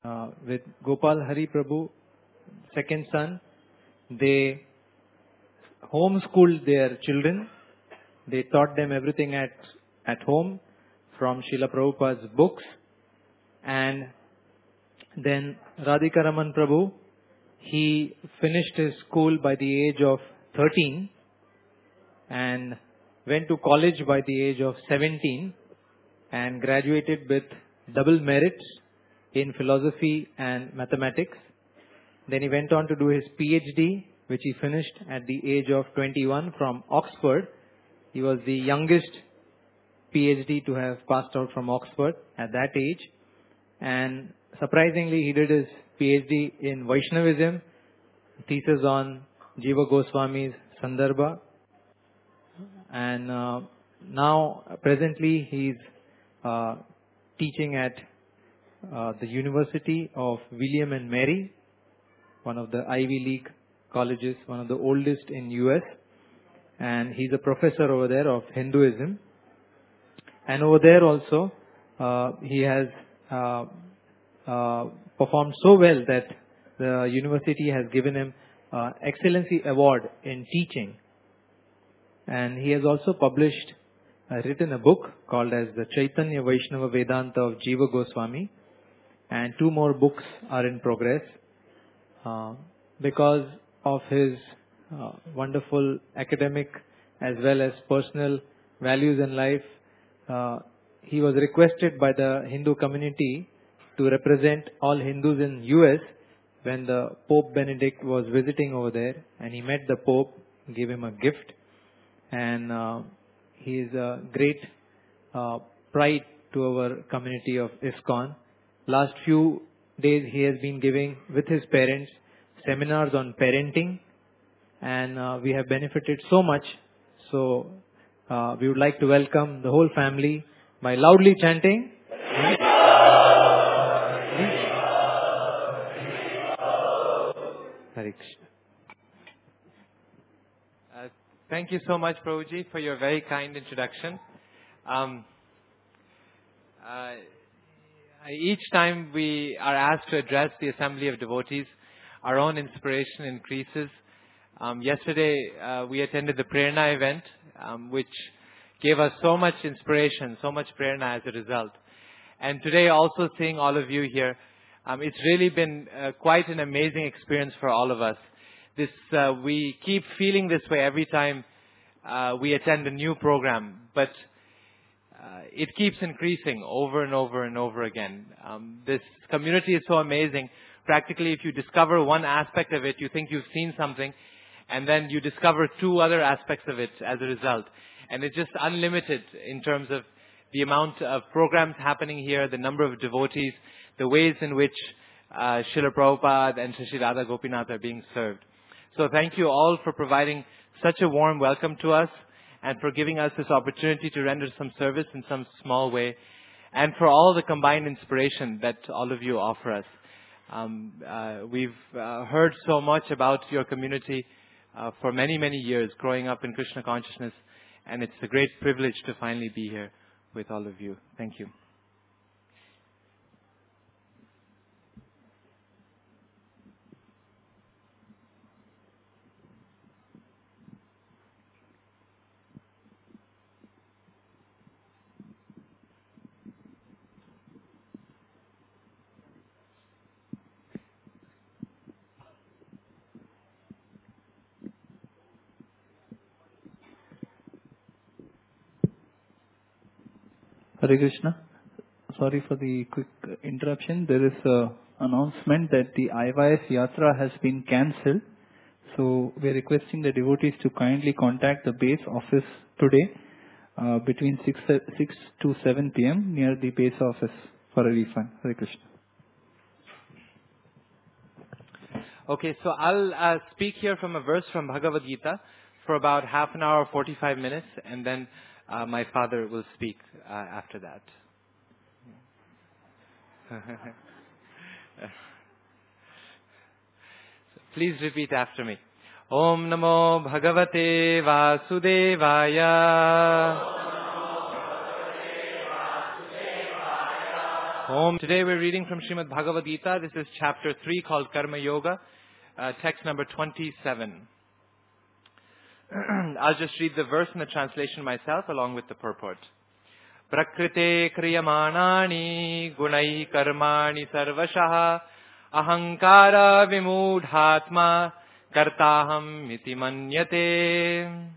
with Gopal Hari Prabhu, second son. They homeschooled their children. They taught them everything at home from Srila Prabhupada's books. And then Radhika Raman Prabhu, he finished his school by the age of 13 and went to college by the age of 17 and graduated with double merits in philosophy and mathematics. Then he went on to do his PhD, which he finished at the age of 21 from Oxford. He was the youngest PhD to have passed out from Oxford at that age. And surprisingly, he did his PhD in Vaishnavism, thesis on Jiva Goswami's Sandarbha. And now, presently, he's teaching at the University of William and Mary, one of the Ivy League colleges, one of the oldest in US. And he's a professor over there of Hinduism. And over there also, he has performed so well that the university has given him Excellency Award in teaching. And he has also written a book called as the Chaitanya Vaishnava Vedanta of Jiva Goswami. And 2 more books are in progress. Because of his wonderful academic as well as personal values in life, he was requested by the Hindu community to represent all Hindus in US when the Pope Benedict was visiting over there, and he met the Pope, gave him a gift, and he is a great pride to our community of ISKCON. Last few days he has been giving with his parents seminars on parenting, and we have benefited so much. So we would like to welcome the whole family by loudly chanting Hare Krishna. Thank you so much, Prabhuji, for your very kind introduction. Each time we are asked to address the assembly of devotees, our own inspiration increases. Yesterday, we attended the Prerna event, which gave us so much inspiration, so much prerna as a result. And today, also seeing all of you here, it's really been quite an amazing experience for all of us. We keep feeling this way every time we attend a new program, but it keeps increasing over and over and over again. This community is so amazing. Practically, if you discover one aspect of it, you think you've seen something, and then you discover 2 other aspects of it as a result. And it's just unlimited in terms of the amount of programs happening here, the number of devotees, the ways in which Srila Prabhupada and Sri Radha Gopinath are being served. So thank you all for providing such a warm welcome to us and for giving us this opportunity to render some service in some small way, and for all the combined inspiration that all of you offer us. We've heard so much about your community for many, many years growing up in Krishna consciousness, and it's a great privilege to finally be here with all of you. Thank you. Hare Krishna. Sorry for the quick interruption. There is an announcement that the IYS Yatra has been cancelled. So we are requesting the devotees to kindly contact the base office today between 6 to 7 p.m. near the base office for a refund. Hare Krishna. Okay, so I'll speak here from a verse from Bhagavad Gita for about half an hour, 45 minutes, and then my father will speak after that. Please repeat after me. Om Namo Bhagavate Vasudevaya. Om. Today we're reading from Srimad Bhagavad Gita. This is chapter 3 called Karma Yoga, text number 27. I'll just read the verse and the translation myself along with the purport. Prakrite kriyamanani gunai karmani sarvashah ahankara vimudhatma kartaham iti manyate.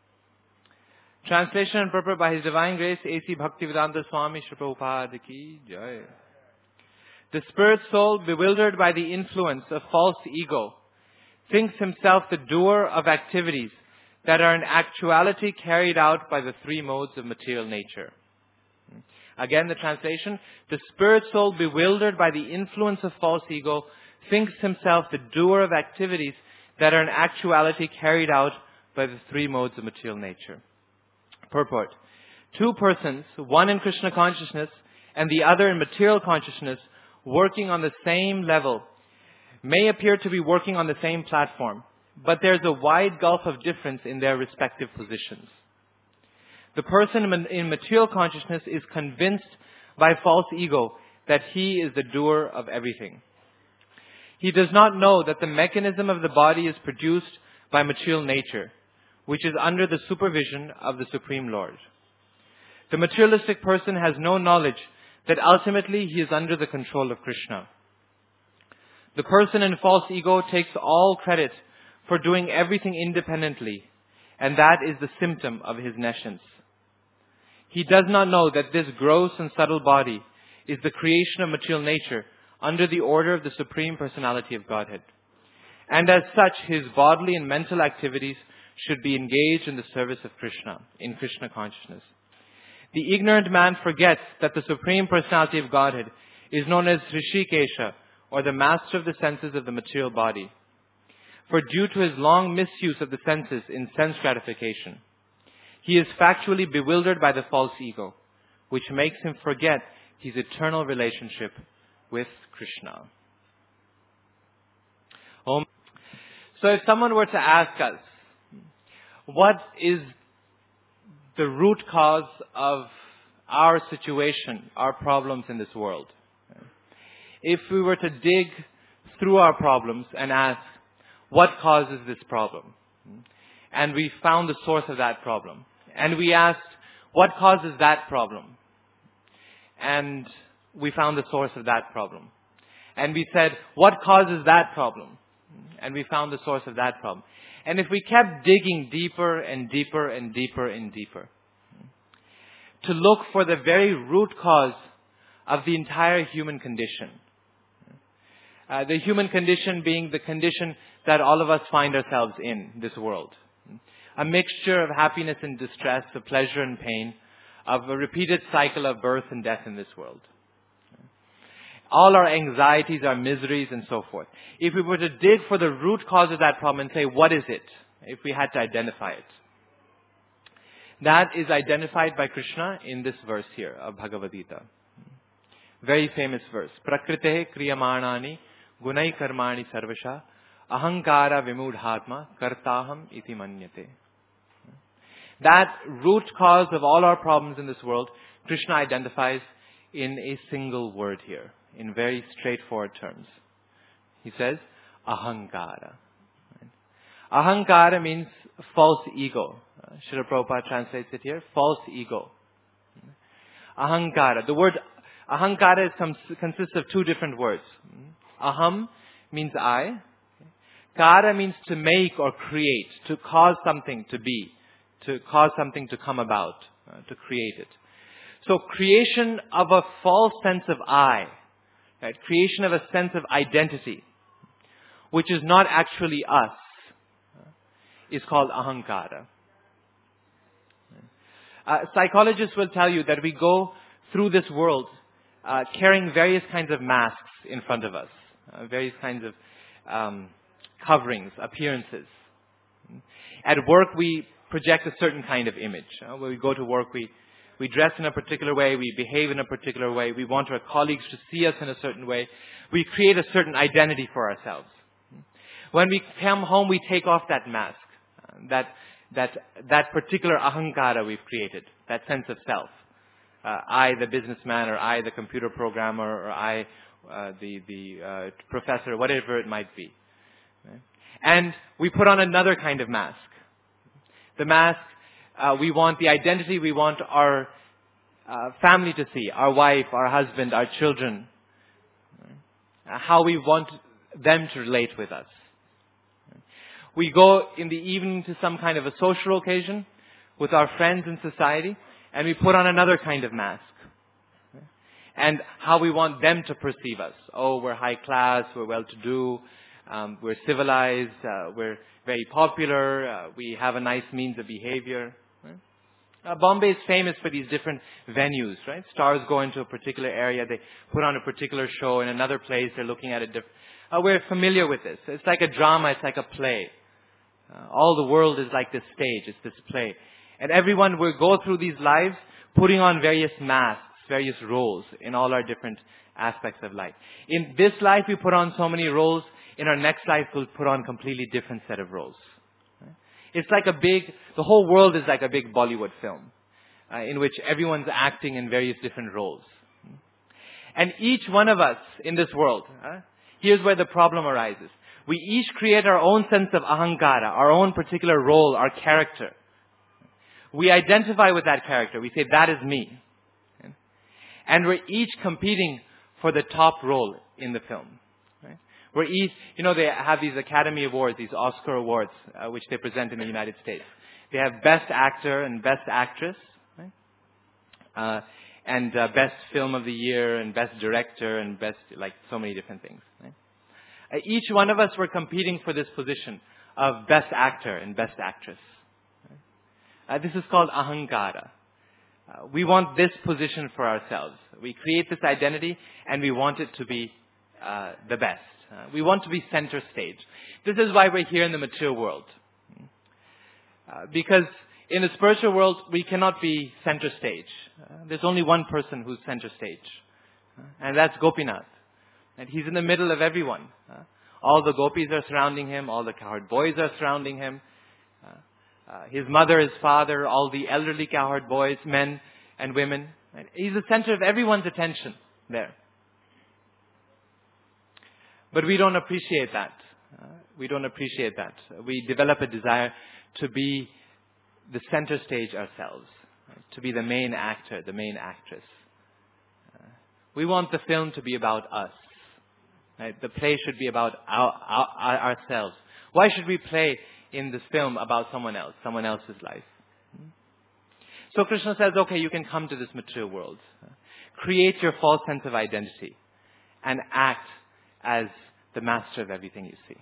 Translation and purport by His Divine Grace A.C. Bhaktivedanta Swami Shri Prabhupada Ki Jai. The spirit soul, bewildered by the influence of false ego, thinks himself the doer of activities that are in actuality carried out by the three modes of material nature. Again, the translation. The spirit soul, bewildered by the influence of false ego, thinks himself the doer of activities that are in actuality carried out by the three modes of material nature. Purport. Two persons, one in Krishna consciousness and the other in material consciousness, working on the same level, may appear to be working on the same platform, but there's a wide gulf of difference in their respective positions. The person in material consciousness is convinced by false ego that he is the doer of everything. He does not know that the mechanism of the body is produced by material nature, which is under the supervision of the Supreme Lord. The materialistic person has no knowledge that ultimately he is under the control of Krishna. The person in false ego takes all credit for doing everything independently, and that is the symptom of his nescience. He does not know that this gross and subtle body is the creation of material nature under the order of the Supreme Personality of Godhead. And as such, his bodily and mental activities should be engaged in the service of Krishna, in Krishna consciousness. The ignorant man forgets that the Supreme Personality of Godhead is known as Hrishikesha, or the master of the senses of the material body. For due to his long misuse of the senses in sense gratification, he is factually bewildered by the false ego, which makes him forget his eternal relationship with Krishna. So if someone were to ask us, what is the root cause of our situation, our problems in this world? If we were to dig through our problems and ask, what causes this problem? And we found the source of that problem. And we asked, what causes that problem? And we found the source of that problem. And we said, what causes that problem? And we found the source of that problem. And if we kept digging deeper and deeper and deeper and deeper, to look for the very root cause of the entire human condition, the human condition being the condition that all of us find ourselves in this world, a mixture of happiness and distress, of pleasure and pain, of a repeated cycle of birth and death in this world. All our anxieties, our miseries, and so forth. If we were to dig for the root cause of that problem and say, what is it? If we had to identify it. That is identified by Krishna in this verse here of Bhagavad Gita. Very famous verse. Prakrite kriyamanani gunai karmani sarvasha ahankara vimudhatma kartaham iti manyate. That root cause of all our problems in this world, Krishna identifies in a single word here, in very straightforward terms. He says, ahankara. Ahankara means false ego. Srila Prabhupada translates it here, false ego. Ahankara. The word ahankara consists of two different words. Aham means I. Kara means to make or create, to cause something to be, to cause something to come about, to create it. So creation of a false sense of I, right? Creation of a sense of identity, which is not actually us, is called ahankara. Psychologists will tell you that we go through this world carrying various kinds of masks in front of us, various kinds of coverings, appearances. At work, we project a certain kind of image. When we go to work, we dress in a particular way, we behave in a particular way, we want our colleagues to see us in a certain way. We create a certain identity for ourselves. When we come home, we take off that mask, that particular ahankara we've created, that sense of self. I, the businessman, or I, the computer programmer, or I, the professor, whatever it might be. Right? And we put on another kind of mask. The mask, we want the identity, we want our family to see, our wife, our husband, our children, how we want them to relate with us. We go in the evening to some kind of a social occasion with our friends in society, and we put on another kind of mask. And how we want them to perceive us. Oh, we're high class, we're well-to-do, we're civilized, we're very popular, we have a nice means of behavior. Bombay is famous for these different venues, right? Stars go into a particular area, they put on a particular show. In another place, they're looking at a different... we're familiar with this. It's like a drama, it's like a play. All the world is like this stage, it's this play. And everyone will go through these lives putting on various masks, various roles in all our different aspects of life. In this life, we put on so many roles. In our next life, we'll put on a completely different set of roles. It's like the whole world is like a big Bollywood film, in which everyone's acting in various different roles. And each one of us in this world, here's where the problem arises. We each create our own sense of ahankara, our own particular role, our character. We identify with that character. We say, that is me. And we're each competing for the top role in the film. Right? We're each, they have these Academy Awards, these Oscar Awards, which they present in the United States. They have Best Actor and Best Actress, right? And Best Film of the Year and Best Director and Best, so many different things. Right? Each one of us were competing for this position of Best Actor and Best Actress. Right? This is called ahankara. We want this position for ourselves. We create this identity and we want it to be the best. We want to be center stage. This is why we're here in the material world. Because in the spiritual world, we cannot be center stage. There's only one person who's center stage. And that's Gopinath. And he's in the middle of everyone. All the gopis are surrounding him. All the cowherd boys are surrounding him. His mother, his father, all the elderly cowherd boys, men and women. Right? He's the center of everyone's attention there. But we don't appreciate that. We don't appreciate that. We develop a desire to be the center stage ourselves, right? To be the main actor, the main actress. We want the film to be about us. Right? The play should be about ourselves. Why should we play in this film about someone else's life? So Krishna says, okay, you can come to this material world. Create your false sense of identity and act as the master of everything you see.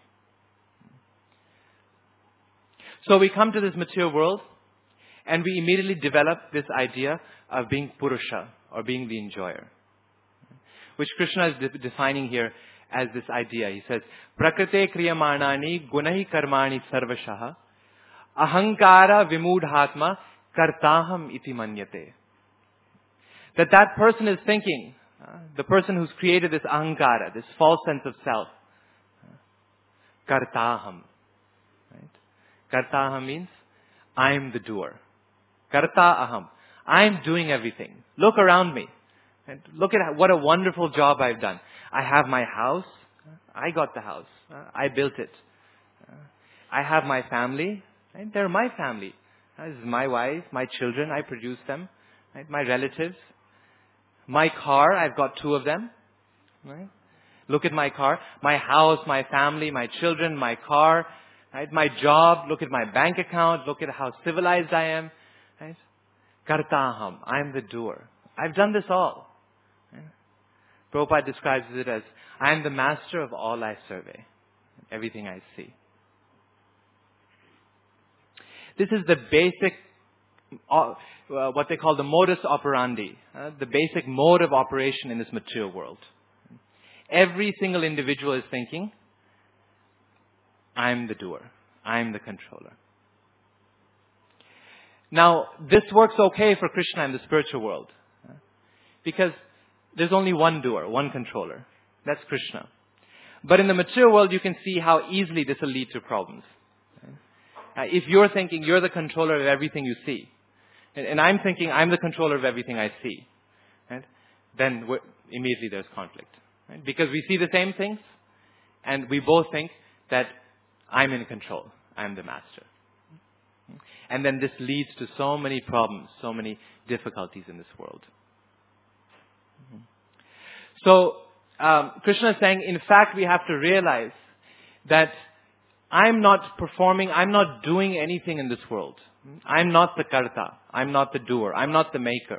So we come to this material world and we immediately develop this idea of being Purusha or being the enjoyer, which Krishna is defining here as this idea. He says, Prakrite kriyamanani gunahi karmani sarvashaha ahankara vimudhatma kartaham iti manyate. That person is thinking, the person who's created this ahankara, this false sense of self, kartaham. Right? Kartaham means, I'm the doer. Karta aham. I'm doing everything. Look around me. And look at what a wonderful job I've done. I have my house. I got the house. I built it. I have my family. Right? They're my family. This is my wife, my children. I produce them. Right? My relatives. My car. I've got 2 of them. Right? Look at my car. My house, my family, my children, my car. Right? My job. Look at my bank account. Look at how civilized I am. Right? Kartaham. I'm the doer. I've done this all. Prabhupada describes it as, I am the master of all I survey, everything I see. This is the basic, what they call the modus operandi, the basic mode of operation in this material world. Every single individual is thinking, I'm the doer, I'm the controller. Now, this works okay for Krishna in the spiritual world, because there's only one doer, one controller. That's Krishna. But in the material world, you can see how easily this will lead to problems. If you're thinking you're the controller of everything you see, and I'm thinking I'm the controller of everything I see, right? Then immediately there's conflict. Right? Because we see the same things, and we both think that I'm in control. I'm the master. And then this leads to so many problems, so many difficulties in this world. So, Krishna is saying, in fact, we have to realize that I'm not performing, I'm not doing anything in this world. I'm not the karta. I'm not the doer. I'm not the maker.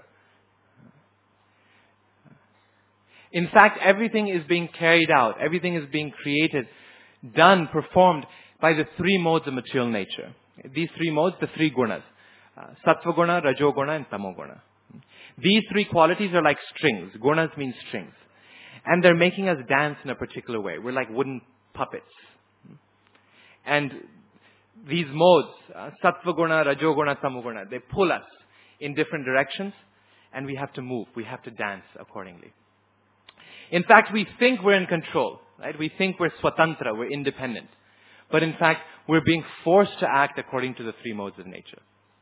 In fact, everything is being carried out. Everything is being created, done, performed by the three modes of material nature. These three modes, the three gunas. Sattva guna, Rajo guna, and Tamo guna. These three qualities are like strings. Gunas mean strings. And they're making us dance in a particular way. We're like wooden puppets. And these modes, Sattva guna, Rajo guna, Tamo guna, they pull us in different directions, and we have to move. We have to dance accordingly. In fact, we think we're in control, right? We think we're swatantra, we're independent. But in fact, we're being forced to act according to the three modes of nature.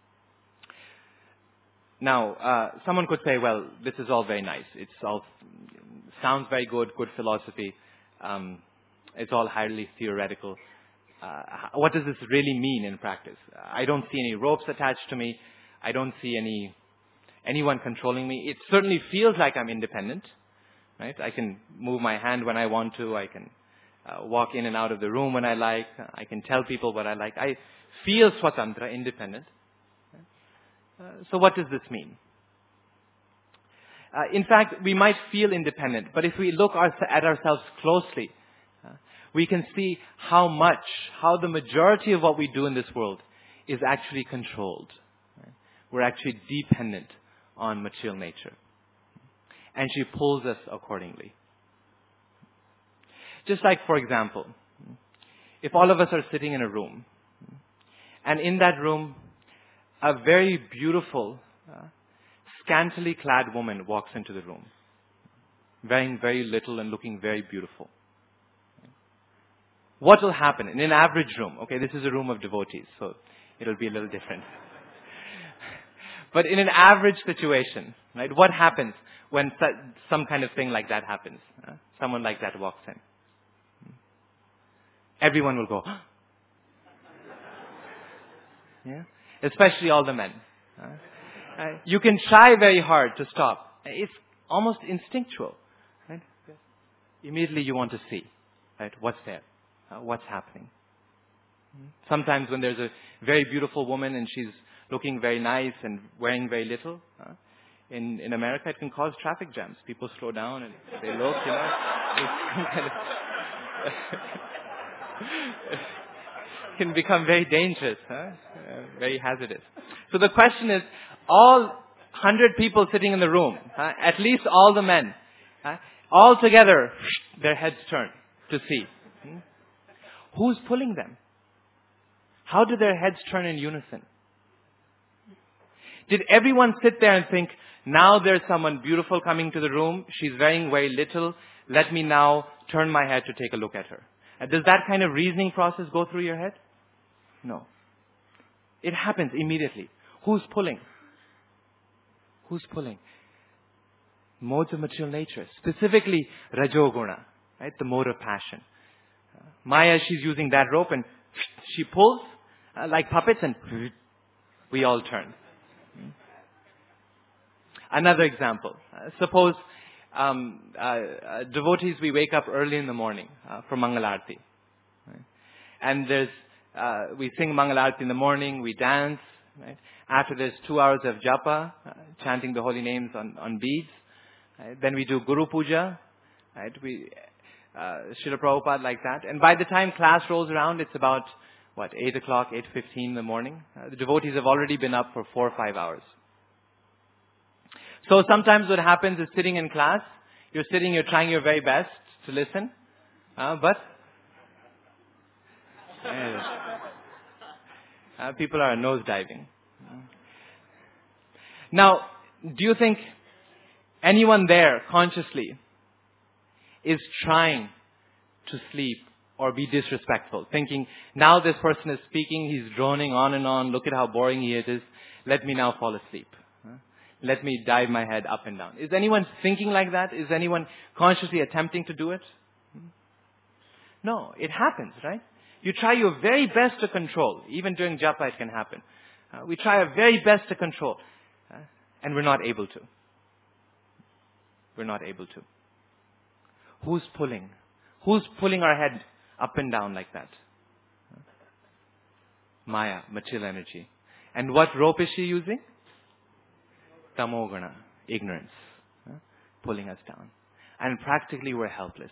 Now, someone could say, well, this is all very nice. It all sounds very good philosophy. It's all highly theoretical. What does this really mean in practice? I don't see any ropes attached to me. I don't see anyone controlling me. It certainly feels like I'm independent. Right? I can move my hand when I want to. I can walk in and out of the room when I like. I can tell people what I like. I feel swatantra, independent. So what does this mean? In fact, we might feel independent, but if we look at ourselves closely, we can see how the majority of what we do in this world is actually controlled. We're actually dependent on material nature. And she pulls us accordingly. Just like, for example, if all of us are sitting in a room, and in that room, a very beautiful, scantily clad woman walks into the room, wearing very little and looking very beautiful. What will happen in an average room? Okay, this is a room of devotees, so it'll be a little different. But in an average situation, right, what happens when some kind of thing like that happens? Someone like that walks in. Everyone will go, yeah? Especially all the men. You can try very hard to stop. It's almost instinctual. Right? Immediately you want to see, right, what's there, what's happening. Sometimes when there's a very beautiful woman and she's looking very nice and wearing very little, in America it can cause traffic jams. People slow down and they look, it can become very dangerous, very hazardous. So the question is, all 100 people sitting in the room, at least all the men, all together, their heads turn to see. Who's pulling them? How do their heads turn in unison? Did everyone sit there and think, now there's someone beautiful coming to the room, she's wearing very little, let me now turn my head to take a look at her? Does that kind of reasoning process go through your head? No. It happens immediately. Who's pulling? Who's pulling? Modes of material nature, specifically Rajoguna, right? The mode of passion. Maya, she's using that rope and she pulls like puppets and we all turn. Another example. Suppose devotees, we wake up early in the morning for Mangalarti. Right? And we sing Mangalarti in the morning, we dance. Right? After there's 2 hours of japa, chanting the holy names on beads. Right? Then we do Guru Puja. Right? Srila Prabhupada like that. And by the time class rolls around, it's about, 8 o'clock, 8:15 in the morning. The devotees have already been up for 4 or 5 hours. So sometimes what happens is sitting in class, you're trying your very best to listen, but people are nosediving. Now, do you think anyone there consciously is trying to sleep or be disrespectful, thinking, now this person is speaking, he's droning on and on, look at how boring he is, let me now fall asleep. let me dive my head up and down. Is anyone thinking like that? Is anyone consciously attempting to do it? No, it happens, right? You try your very best to control. Even during japa it can happen. We try our very best to control. And we're not able to. We're not able to. Who's pulling? Who's pulling our head up and down like that? Maya, material energy. And what rope is she using? Tamogana, ignorance. Pulling us down. And practically we're helpless.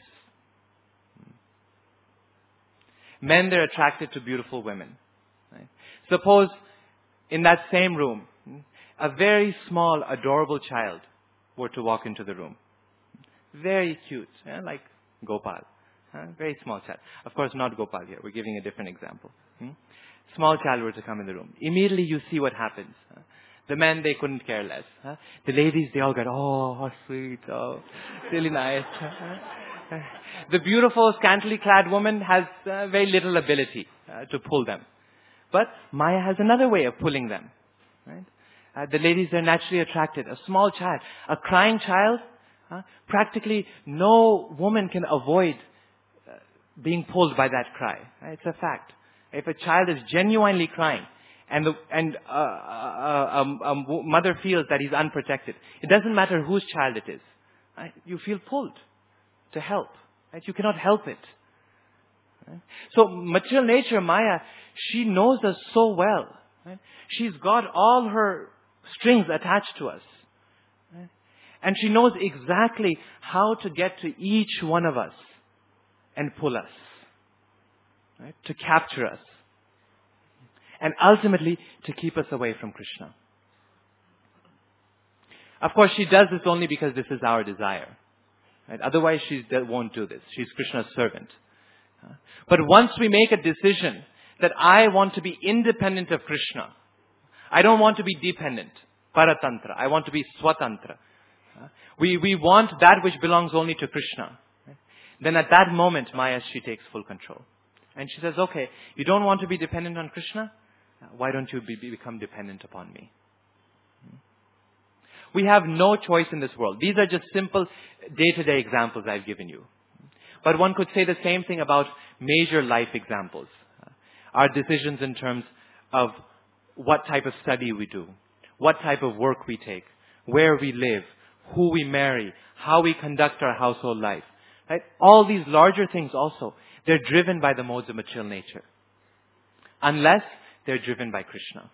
Men, they're attracted to beautiful women. Right? Suppose in that same room, a very small, adorable child were to walk into the room. Very cute, like Gopal. Very small child. Of course, not Gopal here. We're giving a different example. Small child were to come in the room. Immediately you see what happens. The men, they couldn't care less. The ladies, they all got, oh, how sweet, oh, really nice. The beautiful, scantily clad woman has very little ability to pull them. But Maya has another way of pulling them. Right? The ladies are naturally attracted. A small child, a crying child, practically no woman can avoid being pulled by that cry. Right? It's a fact. If a child is genuinely crying and a mother feels that he's unprotected, it doesn't matter whose child it is. Right? You feel pulled to help. Right? You cannot help it. Right? So material nature, Maya, she knows us so well. Right? She's got all her strings attached to us. Right? And she knows exactly how to get to each one of us and pull us. Right? To capture us. And ultimately to keep us away from Krishna. Of course, she does this only because this is our desire. Right? Otherwise, she won't do this. She's Krishna's servant. But once we make a decision that I want to be independent of Krishna, I don't want to be dependent, paratantra. I want to be swatantra. We want that which belongs only to Krishna. Then at that moment, Maya, she takes full control. And she says, okay, you don't want to be dependent on Krishna? Why don't you become dependent upon me? We have no choice in this world. These are just simple day-to-day examples I've given you. But one could say the same thing about major life examples. Our decisions in terms of what type of study we do, what type of work we take, where we live, who we marry, how we conduct our household life. Right? All these larger things also, they're driven by the modes of material nature. Unless they're driven by Krishna.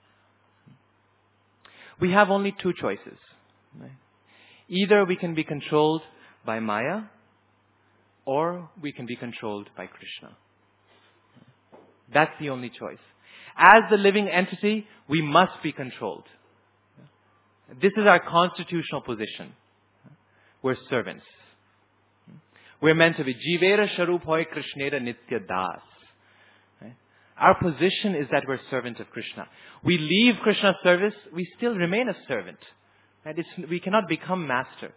We have only two choices. Right? Either we can be controlled by Maya, or we can be controlled by Krishna. That's the only choice. As the living entity, we must be controlled. This is our constitutional position. We're servants. We're meant to be Jivera Sharup Hoy Krishnera Nitya Das. Our position is that we're servant of Krishna. We leave Krishna's service, we still remain a servant. And we cannot become master.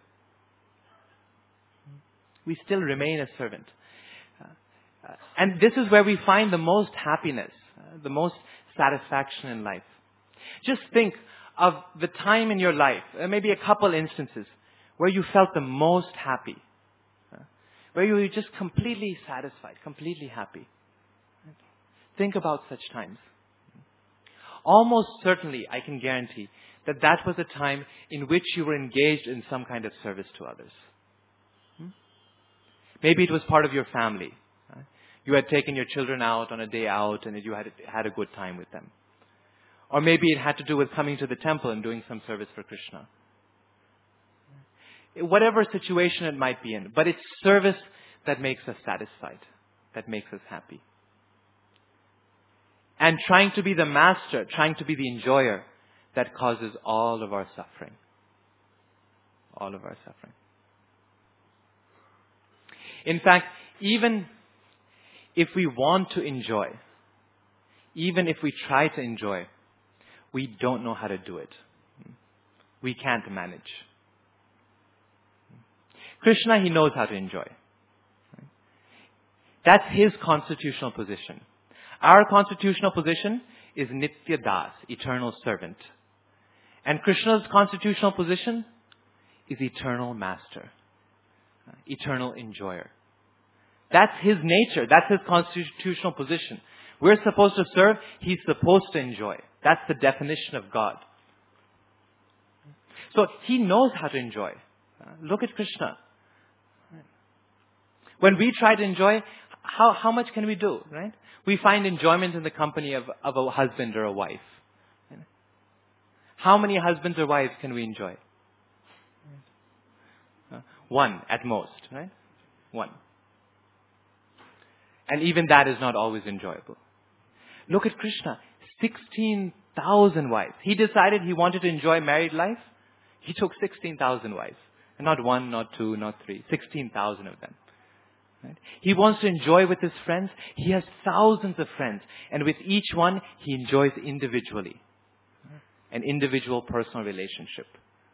We still remain a servant. And this is where we find the most happiness, the most satisfaction in life. Just think of the time in your life, maybe a couple instances, where you felt the most happy. Where you were just completely satisfied, completely happy. Think about such times. Almost certainly, I can guarantee that that was a time in which you were engaged in some kind of service to others. Maybe it was part of your family. You had taken your children out on a day out and you had a good time with them. Or maybe it had to do with coming to the temple and doing some service for Krishna. Whatever situation it might be in, but it's service that makes us satisfied, that makes us happy. And trying to be the master, trying to be the enjoyer, that causes all of our suffering. All of our suffering. In fact, even if we want to enjoy, even if we try to enjoy, we don't know how to do it. We can't manage. Krishna, he knows how to enjoy. That's his constitutional position. Our constitutional position is Nitya Das, eternal servant. And Krishna's constitutional position is eternal master, eternal enjoyer. That's his nature. That's his constitutional position. We're supposed to serve. He's supposed to enjoy. That's the definition of God. So he knows how to enjoy. Look at Krishna. When we try to enjoy, how much can we do, right? We find enjoyment in the company of a husband or a wife. How many husbands or wives can we enjoy? One at most, right? One. And even that is not always enjoyable. Look at Krishna. 16,000 wives. He decided he wanted to enjoy married life. He took 16,000 wives. And not one, not two, not three. 16,000 of them. Right? He wants to enjoy with his friends. He has thousands of friends. And with each one, he enjoys individually. An individual personal relationship.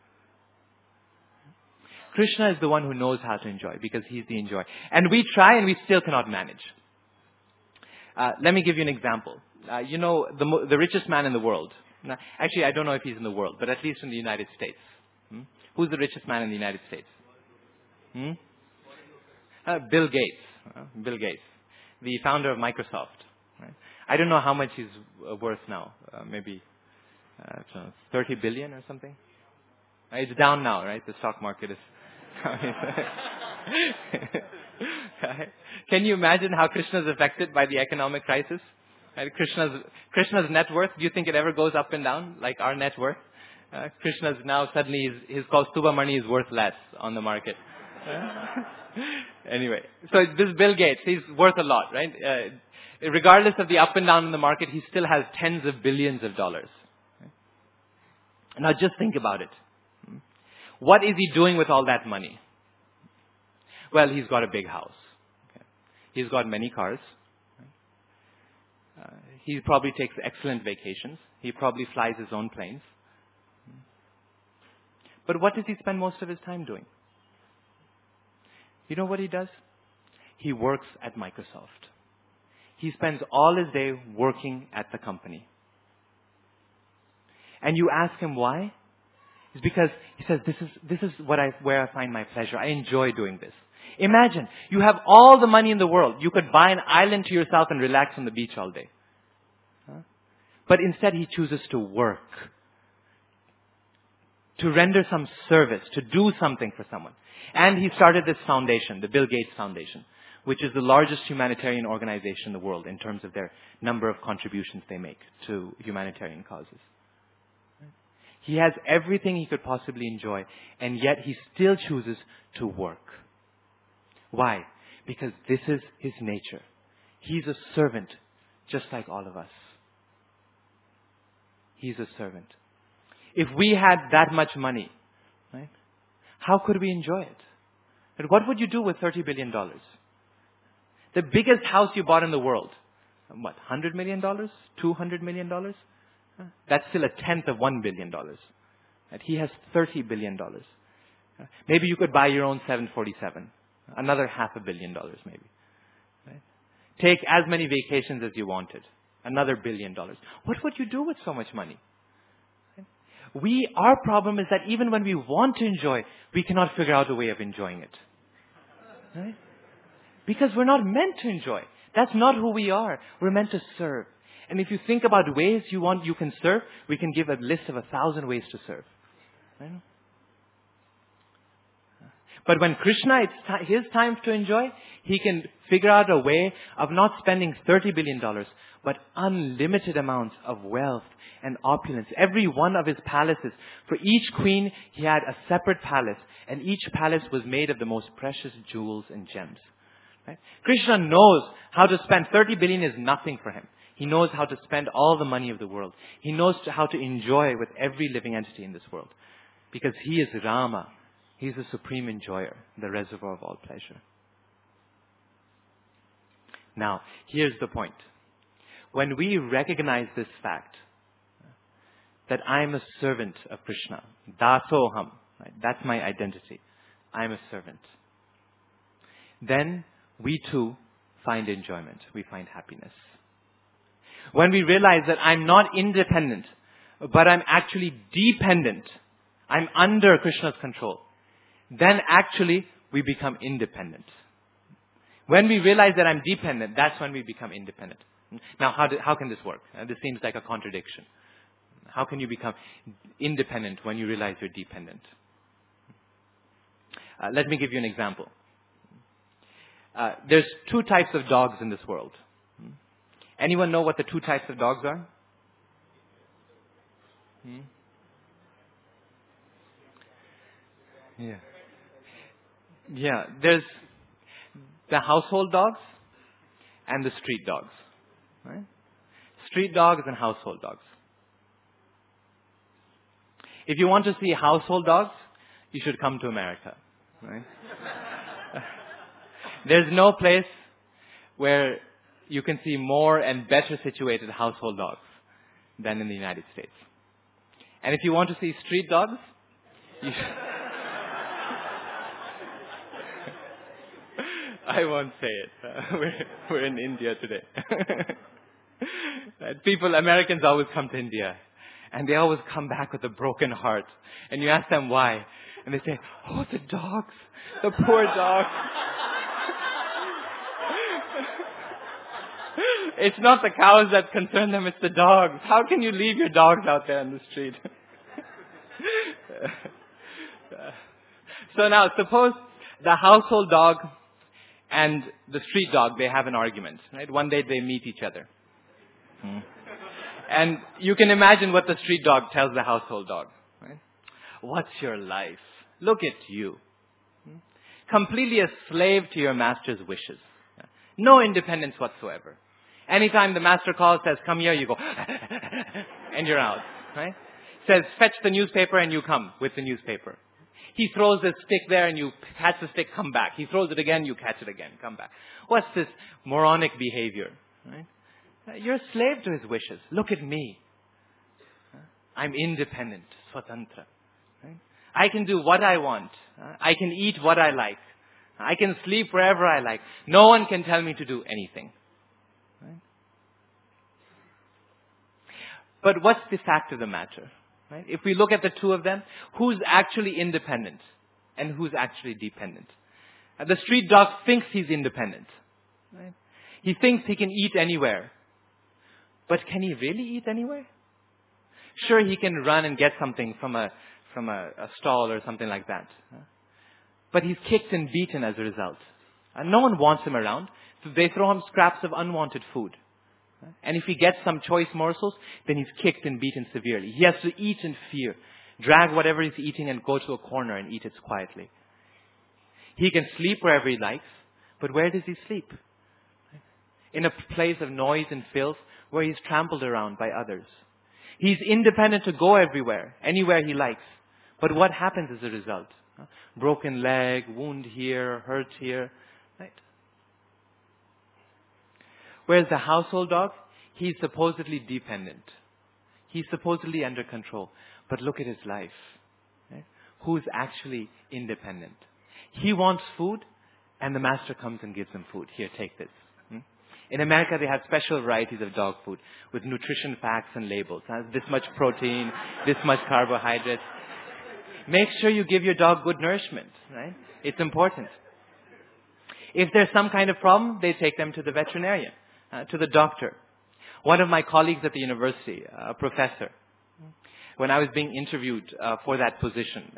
Krishna is the one who knows how to enjoy because he's the enjoyer. And we try and we still cannot manage. Let me give you an example. The richest man in the world. Now, actually, I don't know if he's in the world, but at least in the United States. Who's the richest man in the United States? Bill Gates. Bill Gates, the founder of Microsoft. Right? I don't know how much he's worth now. Maybe 30 billion or something. It's down now, right? The stock market is. Can you imagine how Krishna is affected by the economic crisis? Right? Krishna's net worth, do you think it ever goes up and down like our net worth? Krishna's now suddenly, his Kaustuba money is worth less on the market. Anyway, so this Bill Gates, he's worth a lot, right? Regardless of the up and down in the market, he still has tens of billions of dollars. Now just think about it. What is he doing with all that money? Well, he's got a big house. Okay. He's got many cars. He probably takes excellent vacations. He probably flies his own planes. But what does he spend most of his time doing? You know what he does? He works at Microsoft. He spends all his day working at the company. And you ask him why? It's because he says, this is where I find my pleasure. I enjoy doing this. Imagine, you have all the money in the world. You could buy an island to yourself and relax on the beach all day. But instead he chooses to work. To render some service. To do something for someone. And he started this foundation, the Bill Gates Foundation, which is the largest humanitarian organization in the world in terms of their number of contributions they make to humanitarian causes. He has everything he could possibly enjoy, and yet he still chooses to work. Why? Because this is his nature. He's a servant, just like all of us. He's a servant. If we had that much money, right, how could we enjoy it? And what would you do with $30 billion? The biggest house you bought in the world, what, $100 million? $200 million? That's still a tenth of $1 billion. And he has $30 billion. Maybe you could buy your own 747. Another $500 million maybe. Right? Take as many vacations as you wanted. Another $1 billion. What would you do with so much money? Our problem is that even when we want to enjoy, we cannot figure out a way of enjoying it. Right? Because we're not meant to enjoy. That's not who we are. We're meant to serve. And if you think about ways you can serve, we can give a list of 1,000 ways to serve. Right? But when Krishna, it's his time to enjoy, he can figure out a way of not spending $30 billion, but unlimited amounts of wealth and opulence. Every one of his palaces, for each queen, he had a separate palace, and each palace was made of the most precious jewels and gems. Right? Krishna knows how to spend. 30 billion is nothing for him. He knows how to spend all the money of the world. He knows how to enjoy with every living entity in this world. Because he is Rama. He's the supreme enjoyer, the reservoir of all pleasure. Now, here's the point. When we recognize this fact, that I'm a servant of Krishna, dasoham, right? That's my identity. I'm a servant. Then we too find enjoyment. We find happiness. When we realize that I'm not independent but I'm actually dependent, I'm under Krishna's control, then actually we become independent. When we realize that I'm dependent, that's when we become independent. Now, how can this work? This seems like a contradiction. How can you become independent when you realize you're dependent? Let me give you an example. There's 2 types of dogs in this world. Anyone know what the 2 types of dogs are? Yeah. There's the household dogs and the street dogs. Right? Street dogs and household dogs. If you want to see household dogs, you should come to America. Right? There's no place where you can see more and better situated household dogs than in the United States. And if you want to see street dogs, you should... I won't say it. We're in India today. Americans always come to India, and they always come back with a broken heart. And you ask them why, and they say, "Oh, the dogs, the poor dogs." It's not the cows that concern them, it's the dogs. How can you leave your dogs out there in the street? So now, suppose the household dog and the street dog, they have an argument. Right? One day they meet each other. And you can imagine what the street dog tells the household dog. Right? What's your life? Look at you. Completely a slave to your master's wishes. No independence whatsoever. Anytime the master calls, says, "Come here," you go, and you're out. Right? Says, "Fetch the newspaper," and you come with the newspaper. He throws the stick there and you catch the stick, come back. He throws it again, you catch it again, come back. What's this moronic behavior? Right? You're a slave to his wishes. Look at me. I'm independent, swatantra. Right? I can do what I want. I can eat what I like. I can sleep wherever I like. No one can tell me to do anything. Right? But what's the fact of the matter? Right? If we look at the 2 of them, who's actually independent and who's actually dependent? The street dog thinks he's independent. Right? He thinks he can eat anywhere. But can he really eat anywhere? Sure, he can run and get something from a stall or something like that. But he's kicked and beaten as a result. And no one wants him around, so they throw him scraps of unwanted food. And if he gets some choice morsels, then he's kicked and beaten severely. He has to eat in fear, drag whatever he's eating and go to a corner and eat it quietly. He can sleep wherever he likes, but where does he sleep? In a place of noise and filth where he's trampled around by others. He's independent to go everywhere, anywhere he likes. But what happens as a result? Broken leg, wound here, hurt here. Right? Whereas the household dog, he's supposedly dependent. He's supposedly under control. But look at his life. Right? Who's actually independent? He wants food, and the master comes and gives him food. Here, take this. In America, they have special varieties of dog food with nutrition facts and labels. This much protein, this much carbohydrates. Make sure you give your dog good nourishment. Right? It's important. If there's some kind of problem, they take them to the veterinarian. To the doctor. One of my colleagues at the university, a professor, when I was being interviewed for that position,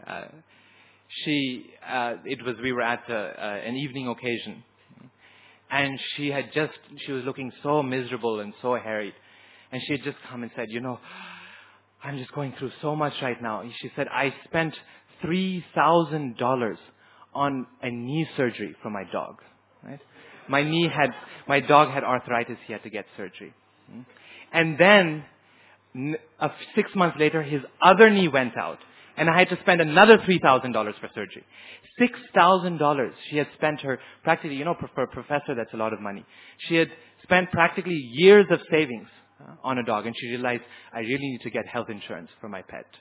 we were at an evening occasion, and she was looking so miserable and so harried, and she had just come and said, "I'm just going through so much right now." She said, "I spent $3,000 on a knee surgery for my dog." Right? My dog had arthritis. He had to get surgery. And then 6 months later, his other knee went out. And I had to spend another $3,000 for surgery. $6,000 she had spent her practically, for a professor, that's a lot of money. She had spent practically years of savings on a dog. And she realized, I really need to get health insurance for my pet.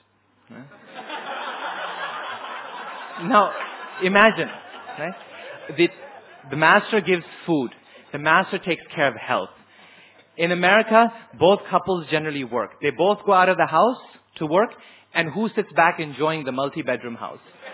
Now, imagine, right? The master gives food. The master takes care of health. In America, both couples generally work. They both go out of the house to work, and who sits back enjoying the multi-bedroom house?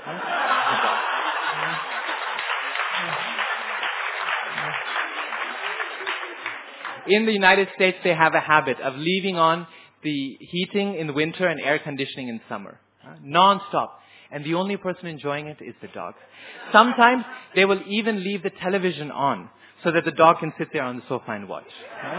In the United States, they have a habit of leaving on the heating in winter and air conditioning in summer. Non-stop. And the only person enjoying it is the dog. Sometimes they will even leave the television on so that the dog can sit there on the sofa and watch.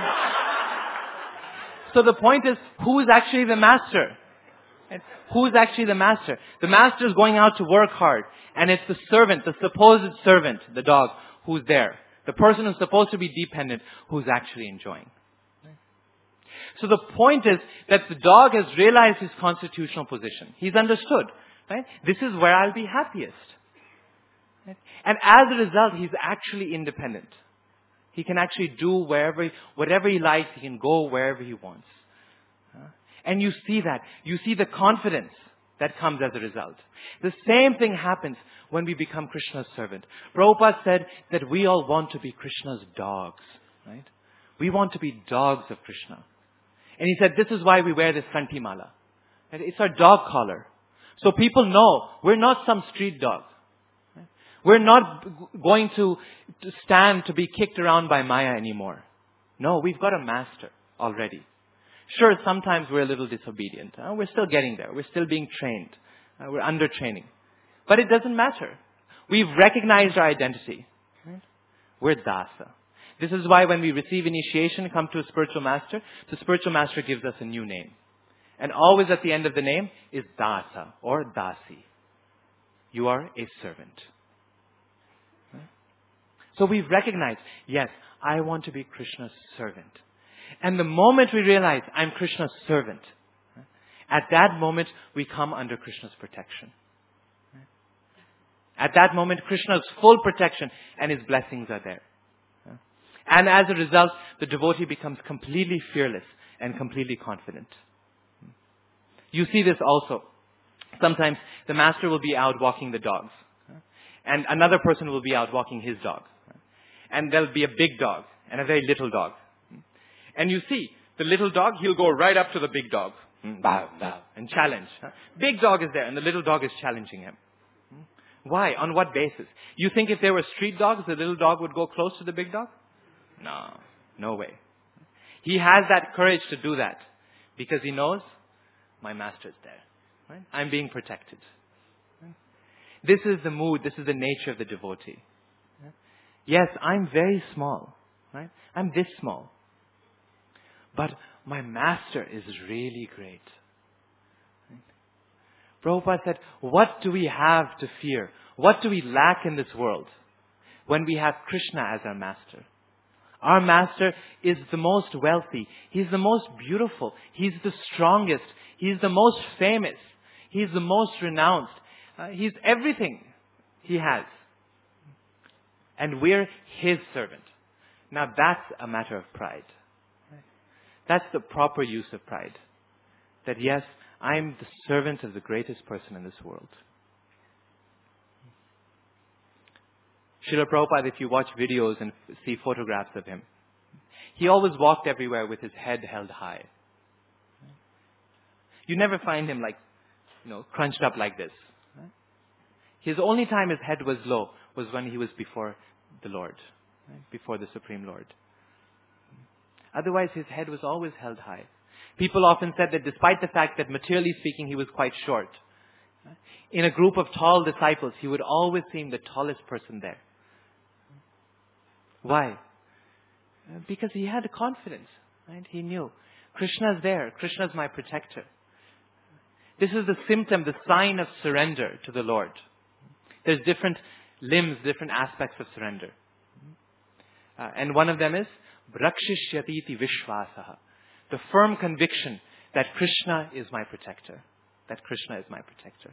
So the point is, who is actually the master? Who is actually the master? The master is going out to work hard, and it's the servant, the supposed servant, the dog, who's there. The person who's supposed to be dependent, who's actually enjoying. So the point is that the dog has realized his constitutional position. He's understood. Right? This is where I'll be happiest. Right? And as a result, he's actually independent. He can actually do whatever he likes. He can go wherever he wants. And you see that. You see the confidence that comes as a result. The same thing happens when we become Krishna's servant. Prabhupada said that we all want to be Krishna's dogs. Right? We want to be dogs of Krishna. And he said, this is why we wear this kanti mala. Right? It's our dog collar. So people know we're not some street dog. We're not going to stand to be kicked around by Maya anymore. No, we've got a master already. Sure, sometimes we're a little disobedient. We're still getting there. We're still being trained. We're under training. But it doesn't matter. We've recognized our identity. Right? We're dasa. This is why when we receive initiation, come to a spiritual master, the spiritual master gives us a new name. And always at the end of the name is dasa or dasi. You are a servant. Right? So we've recognized, yes, I want to be Krishna's servant. And the moment we realize I'm Krishna's servant, at that moment we come under Krishna's protection. At that moment, Krishna's full protection and his blessings are there. And as a result, the devotee becomes completely fearless and completely confident. You see this also. Sometimes the master will be out walking the dogs. And another person will be out walking his dog. And there'll be a big dog and a very little dog. And you see, the little dog, he'll go right up to the big dog. Bow, bow, and challenge. Big dog is there and the little dog is challenging him. Why? On what basis? You think if there were street dogs, the little dog would go close to the big dog? No way. He has that courage to do that because he knows my master is there. Right? I'm being protected. Right? This is the mood, this is the nature of the devotee. Right? Yes, I'm very small. Right? I'm this small. But my master is really great. Right? Prabhupada said, what do we have to fear? What do we lack in this world when we have Krishna as our master? Our master is the most wealthy. He's the most beautiful. He's the strongest. He's the most famous. He's the most renounced. He's everything he has. And we're his servant. Now that's a matter of pride. That's the proper use of pride. That yes, I'm the servant of the greatest person in this world. Srila Prabhupada, if you watch videos and see photographs of him, he always walked everywhere with his head held high. You never find him crunched up like this. His only time his head was low was when he was before the Lord, before the Supreme Lord. Otherwise, his head was always held high. People often said that despite the fact that materially speaking, he was quite short, in a group of tall disciples, he would always seem the tallest person there. Why? Because he had confidence. Right? He knew Krishna's there. Krishna's my protector. This is the symptom, the sign of surrender to the Lord. There's different limbs, different aspects of surrender. And one of them is Rakshishyatiti Vishvasaha. The firm conviction that Krishna is my protector. That Krishna is my protector.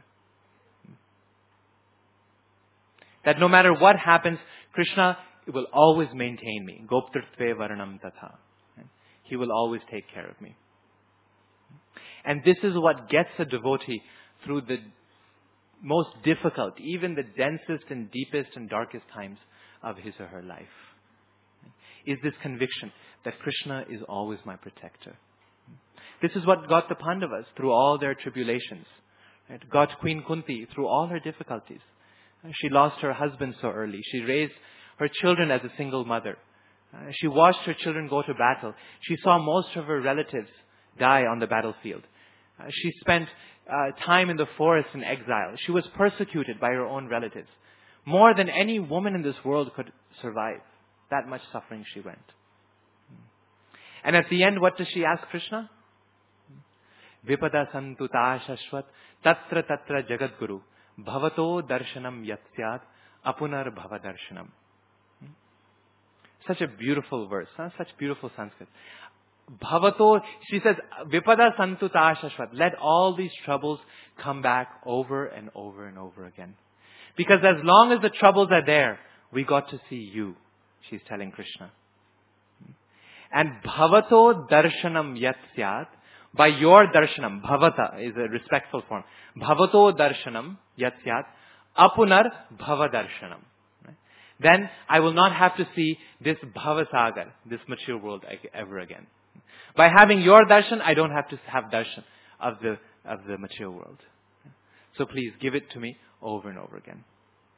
That no matter what happens, Krishna will always maintain me. Goptrtve varanam tatha. He will always take care of me. And this is what gets a devotee through the most difficult, even the densest and deepest and darkest times of his or her life. is this conviction that Krishna is always my protector. This is what got the Pandavas through all their tribulations. Right? Got Queen Kunti through all her difficulties. She lost her husband so early. She raised her children as a single mother. She watched her children go to battle. She saw most of her relatives die on the battlefield. She spent time in the forest in exile. She was persecuted by her own relatives. More than any woman in this world could survive. That much suffering she went. And at the end, what does she ask Krishna? Vipada santuta shashvat tatra tatra jagadguru bhavato darshanam yatsyat apunar bhava darshanam. Such a beautiful verse, such beautiful Sanskrit. Bhavato, she says, Vipada santuta shashvat. Let all these troubles come back over and over and over again. Because as long as the troubles are there, we got to see you, she's telling Krishna. And bhavato darshanam yatsyat, by your darshanam, bhavata is a respectful form. Bhavato darshanam yatsyat, apunar bhava darshanam. Then I will not have to see this bhavasagar, this material world ever again. By having your darshan, I don't have to have darshan of the material world. So please give it to me over and over again.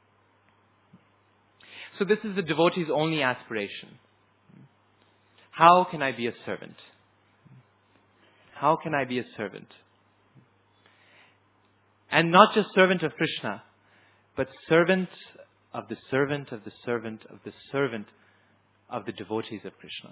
So this is the devotee's only aspiration. How can I be a servant? How can I be a servant? And not just servant of Krishna, but servant of the servant of the servant of the servant of the devotees of Krishna.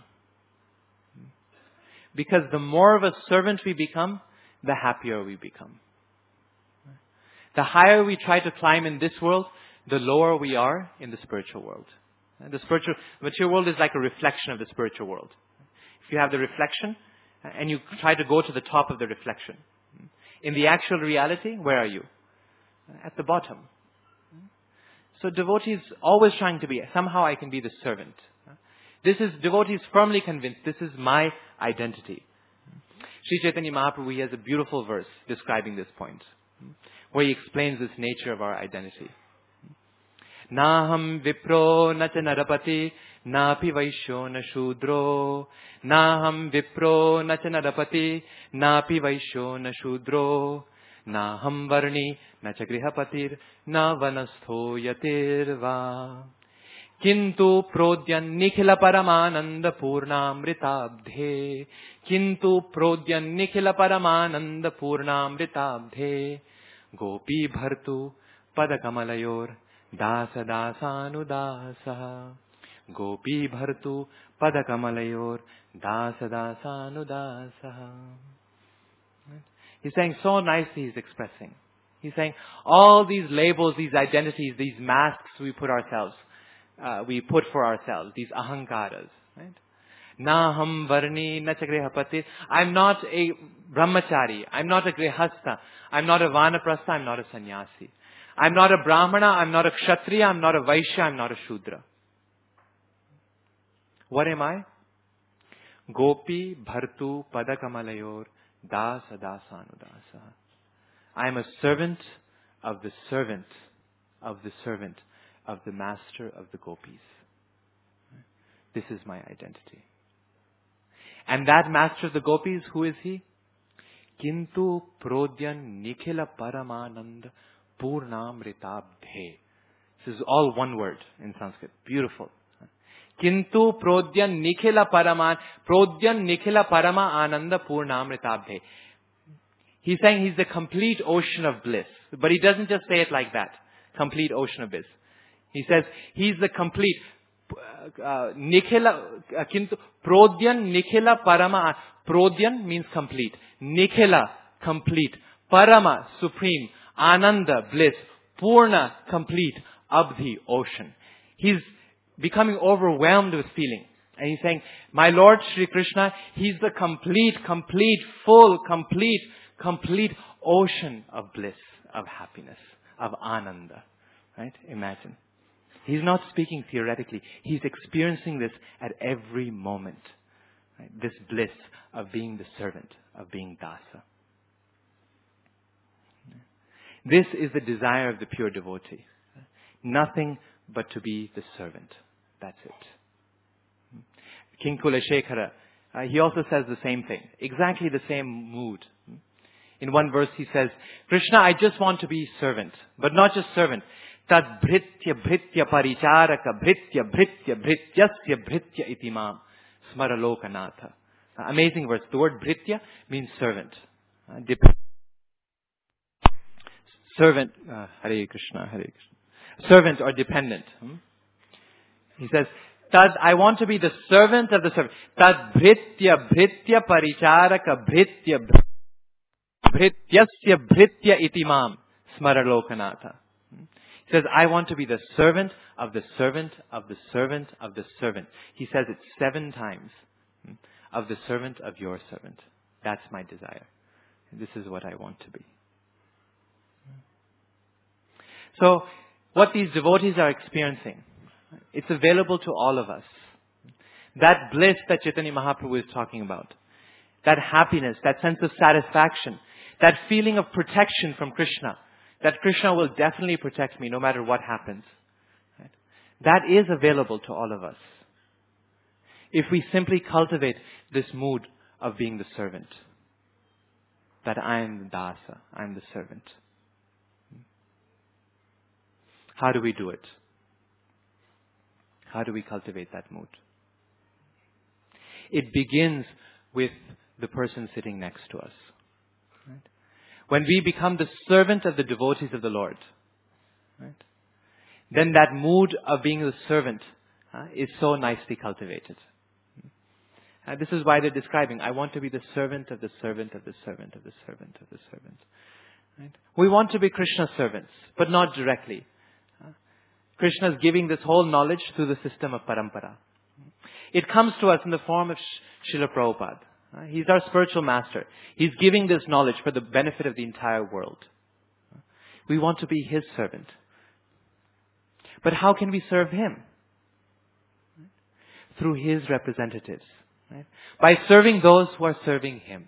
Because the more of a servant we become, the happier we become. The higher we try to climb in this world, the lower we are in the spiritual world. The material world is like a reflection of the spiritual world. If you have the reflection and you try to go to the top of the reflection, in the actual reality, where are you? At the bottom. So devotees always trying to be, somehow I can be the servant. This is, devotees firmly convinced, this is my identity. Sri Chaitanya Mahaprabhu, he has a beautiful verse describing this point, where he explains this nature of our identity. Naham vipro na cha narapati, napi vaishyo na shudro. Naham vipro na cha narapati, napi vaishyo na shudro. Naham varni na cha grihapatir, na vanastho yatirva. Kintu prodyan nikhila paramananda purnamritabdhe. Kintu prodyan nikhila paramananda purnamritabdhe. Gopi bhartu padakamalayur dasa dasanudasa. Gopi bhartu padakamalayur dasa dasanudasa. He's saying so nicely, he's expressing. He's saying all these labels, these identities, these masks we put for ourselves, these ahankaras, right? Naham varni na cha grihapati. I'm not a brahmachari. I'm not a grihastha. I'm not a vanaprastha. I'm not a sannyasi. I'm not a brahmana. I'm not a kshatriya. I'm not a vaishya. I'm not a shudra. What am I? Gopi bhartu padakamalayur dasa dasanudasa. I am a servant of the servant of the servant of the master of the gopis. This is my identity. And that master of the gopis, who is he? Kintu prodyan nikhila paramananda purnamritabdhe. This is all one word in Sanskrit. Beautiful. Kintu prodyan nikhila parama ananda purnamritabdhe. He's saying he's the complete ocean of bliss. But he doesn't just say it like that. Complete ocean of bliss. He says he's the complete nikhila kintu prodyan nikhila parama. Prodyan means complete. Nikhila, complete. Parama, supreme. Ananda, bliss. Purna, complete. Abdhi, ocean. He's becoming overwhelmed with feeling. And he's saying, my Lord Shri Krishna, he's the complete, full, complete ocean of bliss, of happiness, of ananda. Right? Imagine. He's not speaking theoretically. He's experiencing this at every moment. Right? This bliss of being the servant, of being dasa. This is the desire of the pure devotee. Nothing but to be the servant. That's it. King Kulashekara, he also says the same thing. Exactly the same mood. In one verse he says, Krishna, I just want to be servant. But not just servant. Tad bhritya bhritya paricharaka bhritya bhritya bhrityasya bhritya itimam smaralokanatha. Amazing verse. The word bhritya means servant. Servant, Hare Krishna, Hare Krishna. Servant or dependent. He says, Tad, I want to be the servant of the servant. Tad bhritya bhritya paricharaka bhritya bhrityasya bhritya itimam smaralokanatha. He says, I want to be the servant of the servant of the servant of the servant. He says it 7 times. Of the servant of your servant. That's my desire. This is what I want to be. So, what these devotees are experiencing, it's available to all of us. That bliss that Chaitanya Mahaprabhu is talking about, that happiness, that sense of satisfaction, that feeling of protection from Krishna, that Krishna will definitely protect me no matter what happens. Right? That is available to all of us. If we simply cultivate this mood of being the servant, that I am the dasa, I am the servant. How do we do it? How do we cultivate that mood? It begins with the person sitting next to us. Right? When we become the servant of the devotees of the Lord, right, then that mood of being the servant is so nicely cultivated. This is why they're describing, I want to be the servant of the servant of the servant of the servant of the servant. Right? We want to be Krishna's servants, but not directly. Krishna is giving this whole knowledge through the system of parampara. It comes to us in the form of Srila Prabhupada. He's our spiritual master. He's giving this knowledge for the benefit of the entire world. We want to be His servant. But how can we serve Him? Through His representatives. Right? By serving those who are serving Him.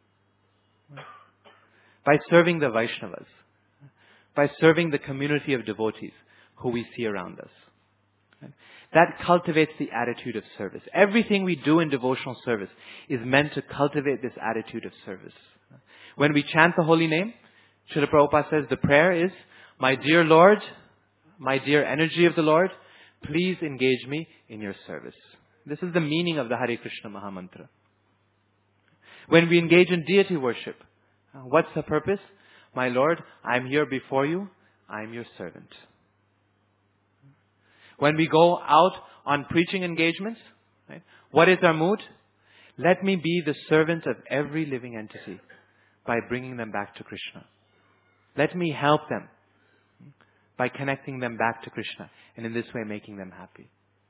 By serving the Vaishnavas. By serving the community of devotees who we see around us. Right? That cultivates the attitude of service. Everything we do in devotional service is meant to cultivate this attitude of service. When we chant the holy name, Srila Prabhupada says the prayer is, my dear Lord, my dear energy of the Lord, please engage me in your service. This is the meaning of the Hare Krishna Mahamantra. When we engage in deity worship, what's the purpose? My Lord, I am here before you. I am your servant. When we go out on preaching engagements, right, what is our mood? Let me be the servant of every living entity by bringing them back to Krishna. Let me help them by connecting them back to Krishna and in this way making them happy.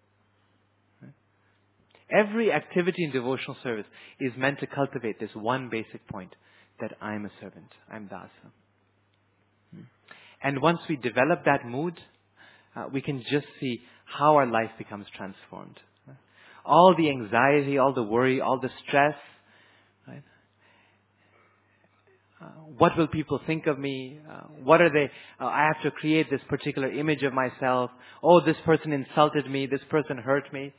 Every activity in devotional service is meant to cultivate this one basic point, that I'm a servant, I'm dasa. And once we develop that mood, we can just see how our life becomes transformed. All the anxiety, all the worry, all the stress, right? What will people think of me? What are they? I have to create this particular image of myself. Oh, this person insulted me. This person hurt me.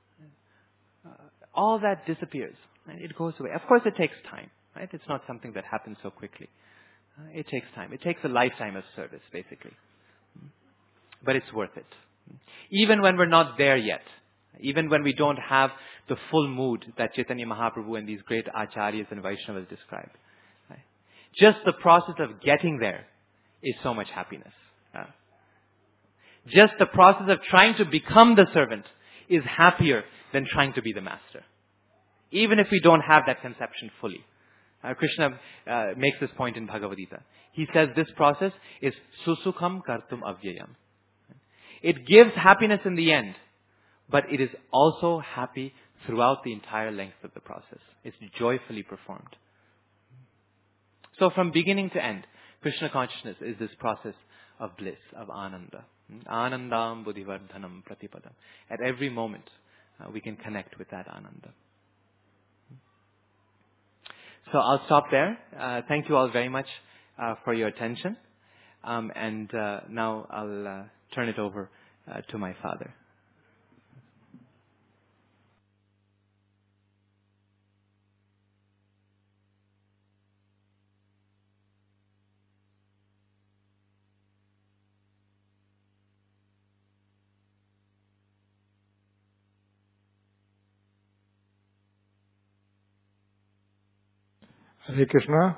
All that disappears. Right? It goes away. Of course, it takes time. Right? It's not something that happens so quickly. It takes time. It takes a lifetime of service, basically. But it's worth it. Even when we're not there yet. Even when we don't have the full mood that Chaitanya Mahaprabhu and these great acharyas and Vaishnavas describe. Right? Just the process of getting there is so much happiness. Just the process of trying to become the servant is happier than trying to be the master. Even if we don't have that conception fully. Krishna makes this point in Bhagavad Gita. He says this process is susukham kartum avyayam. It gives happiness in the end, but it is also happy throughout the entire length of the process. It's joyfully performed. So from beginning to end, Krishna consciousness is this process of bliss, of ananda. Anandam buddhivardhanam pratipadam. At every moment, we can connect with that ananda. So I'll stop there. Thank you all very much for your attention. And now I'll turn it over to my father. Hare Krishna.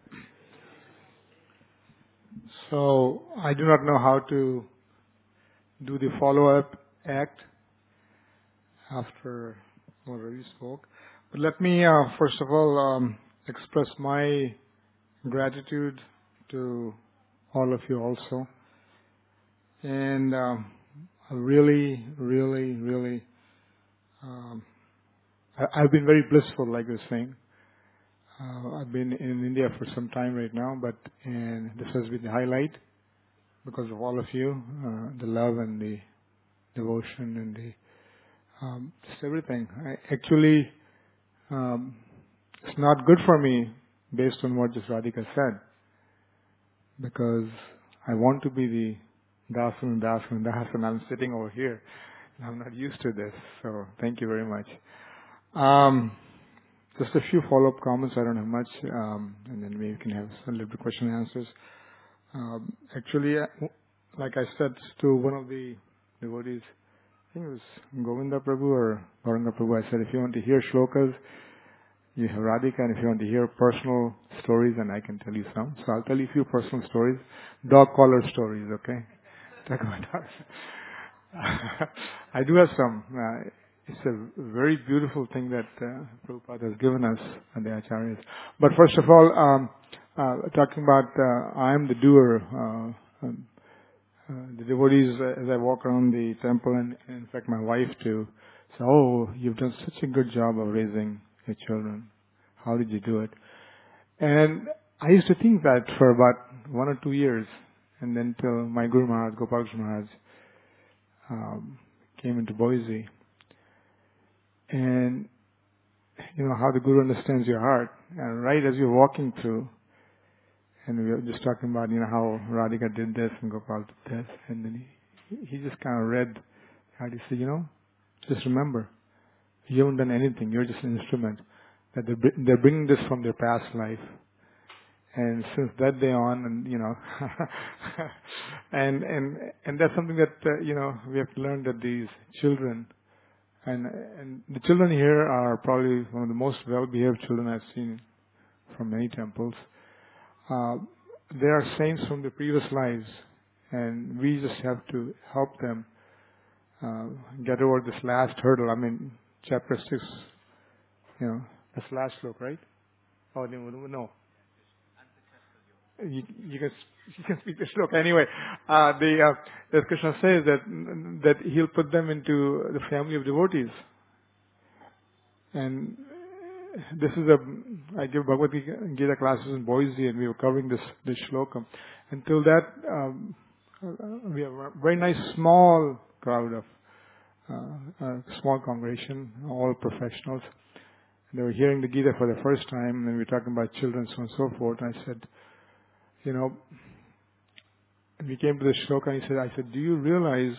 So I do not know how to do the follow-up act after what Ravi spoke. But let me first of all express my gratitude to all of you also. And really, I've been very blissful, like I was saying. I've been in India for some time right now, and this has been the highlight because of all of you, the love and the devotion and the just everything. Actually, it's not good for me based on what just Radhika said, because I want to be the Dasan, and I'm sitting over here, and I'm not used to this. So thank you very much. Just a few follow-up comments. I don't have much, and then we can have a little bit question and answers. Actually, like I said to one of the devotees, I think it was Govinda Prabhu or Gauranga Prabhu, I said, if you want to hear shlokas, you have Radhika, and if you want to hear personal stories, then I can tell you some. So I'll tell you a few personal stories. Dog collar stories, okay? Talk about dogs. I do have some. It's a very beautiful thing that Prabhupada has given us and the Acharyas. But first of all, talking about I am the doer. The devotees, as I walk around the temple, and in fact my wife too, say, oh, you've done such a good job of raising your children. How did you do it? And I used to think that for about 1 or 2 years, and then till my Guru Maharaj, Gopal Krishna Maharaj, came into Boise. And you know how the Guru understands your heart. And right as you're walking through, and we were just talking about, you know, how Radhika did this and Gopal did this, and then he just kind of read how he said, you know, just remember, you haven't done anything. You're just an instrument. That they're bringing this from their past life, and since that day on, and you know, and that's something that you know we have to learn, that these children. And the children here are probably one of the most well-behaved children I've seen from many temples. They are saints from the previous lives, and we just have to help them get over this last hurdle. I mean, chapter 6, you know, this last sloka, right? Oh, no. You can speak the shloka anyway. As Krishna says that he'll put them into the family of devotees, and this is I give Bhagavad Gita classes in Boise, and we were covering this shloka. Until that, we have a very nice small crowd of small congregation, all professionals. They were hearing the Gita for the first time, and we were talking about children, so on and so forth. And I said, you know, we came to the shloka, and I said, do you realize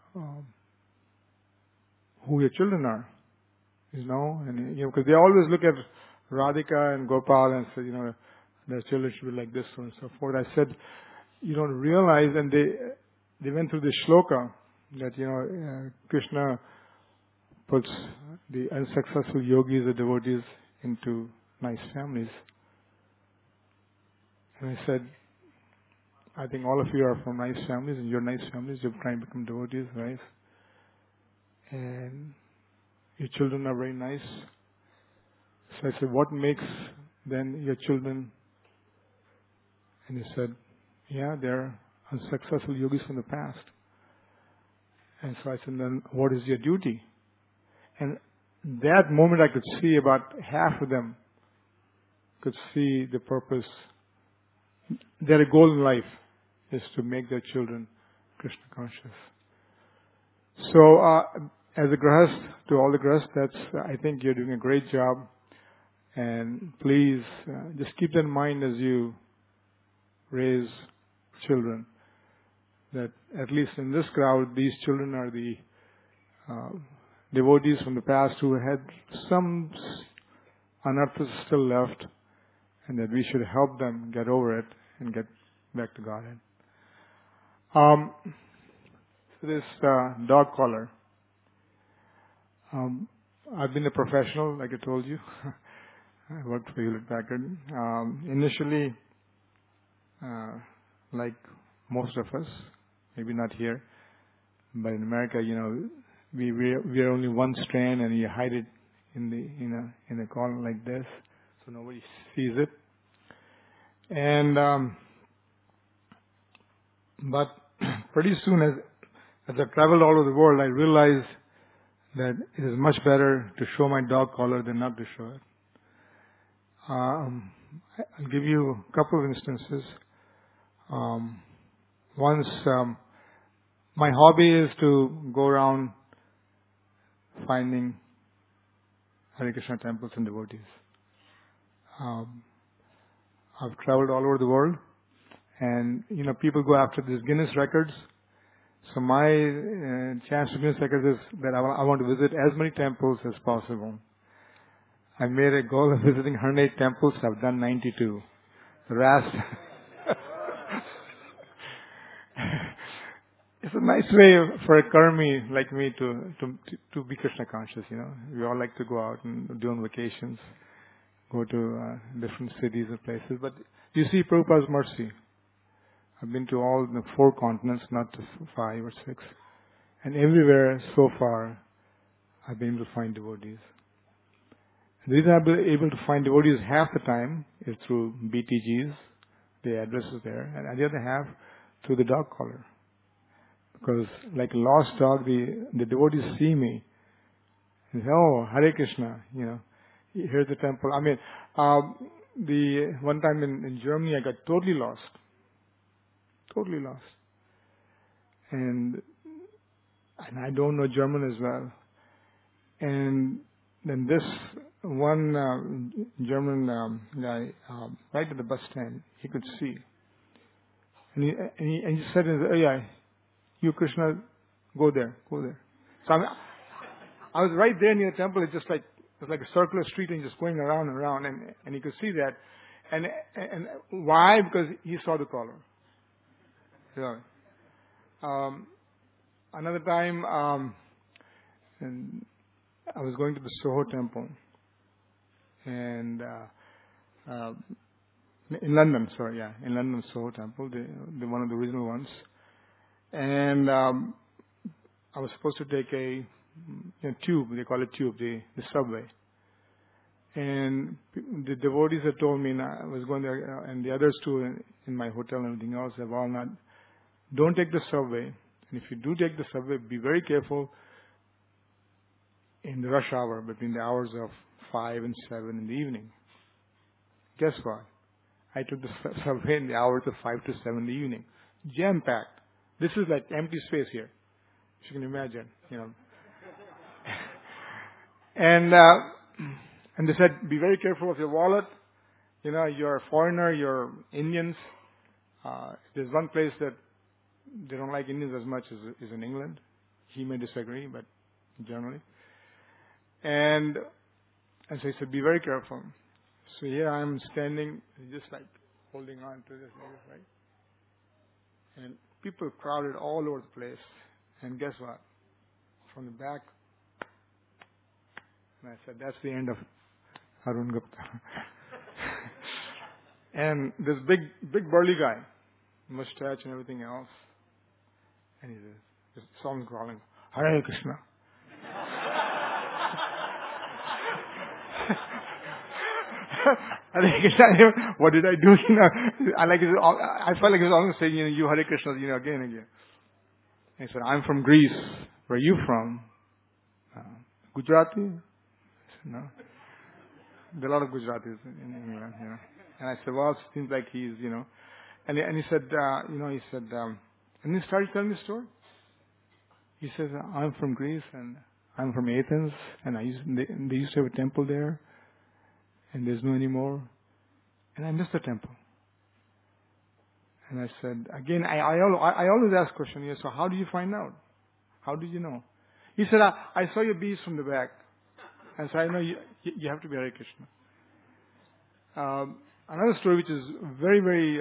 who your children are? You know, and you know, because they always look at Radhika and Gopal and say, you know, their children should be like this, so on and so forth. I said, you don't realize, and they went through the shloka that, you know, Krishna puts the unsuccessful yogis, the devotees, into nice families. And I said, I think all of you are from nice families, and you're nice families. You're trying to become devotees, right? And your children are very nice. So I said, what makes then your children? And he said, yeah, they're unsuccessful yogis from the past. And so I said, then what is your duty? And that moment I could see about half of them could see the purpose. Their goal in life is to make their children Krishna conscious. So as a grahast, to all the grahasts, I think you're doing a great job. And please just keep that in mind as you raise children, that at least in this crowd, these children are the devotees from the past who had some anarthas still left, and that we should help them get over it and get back to Godhead. So this dog collar. I've been a professional, like I told you. I worked for Hewlett Packard. Initially, like most of us, maybe not here, but in America, we are only one strand, and you hide it in a corner like this, so nobody sees it. And but pretty soon, as I traveled all over the world, I realized that it is much better to show my dog collar than not to show it. I'll give you a couple of instances. Once, my hobby is to go around finding Hare Krishna temples and devotees. I've traveled all over the world, and people go after these Guinness records. So my chance to Guinness records is that I want to visit as many temples as possible. I made a goal of visiting 108 temples. I've done 92. The rest. It's a nice way for a karmi like me to be Krishna conscious. We all like to go out and do on vacations, go to different cities and places. But you see Prabhupada's mercy. I've been to all the 4 continents, not to 5 or 6, and everywhere so far I've been able to find devotees. The reason I've been able to find devotees half the time is through BTGs, the address is there, and the other half through the dog collar. Because like a lost dog, the devotees see me and say, "Oh, Hare Krishna, here's the temple." I mean, the one time in Germany, I got totally lost, and I don't know German as well, and then this one German guy, right at the bus stand, he could see. And he said, "Oh yeah, you Krishna, go there." So I was right there near the temple. It was like a circular street and just going around and around, and he could see that. And why? Because he saw the collar. Another time, and I was going to the Soho temple, and in London, in London, Soho temple, the one of the original ones, and I was supposed to take a tube. They call it tube, the subway. And the devotees had told me, and I was going there, and the others too, in my hotel and everything else, have all not. Don't take the subway, and if you do take the subway, be very careful in the rush hour between the hours of 5 and 7 in the evening. Guess what? I took the subway in the hours of 5 to 7 in the evening. Jam-packed. This is like empty space here. If you can imagine, And they said, be very careful of your wallet. You're a foreigner, you're Indians. There's one place that they don't like Indians as much as in England. He may disagree, but generally. And so he said, be very careful. So here I'm standing, just like holding on to this, right? And people crowded all over the place. And guess what? From the back, and I said, that's the end of Arun Gupta. And this big burly guy, mustache and everything else, and he says, this song calling, Hare Krishna. Hare Krishna. What did I do? I felt like he was almost saying, you Hare Krishna, again and again. And he said, I'm from Greece. Where are you from? Gujarati? I said, no. There are a lot of Gujaratis in England, And I said, well, it seems like he's, And he said, and he started telling the story. He says, I'm from Greece and I'm from Athens, and they used to have a temple there, and there's no anymore, and I miss the temple. And I said, again, I always ask question, so how do you find out? How did you know? He said, I saw your bees from the back, and so I know you have to be Hare Krishna. Another story which is very, very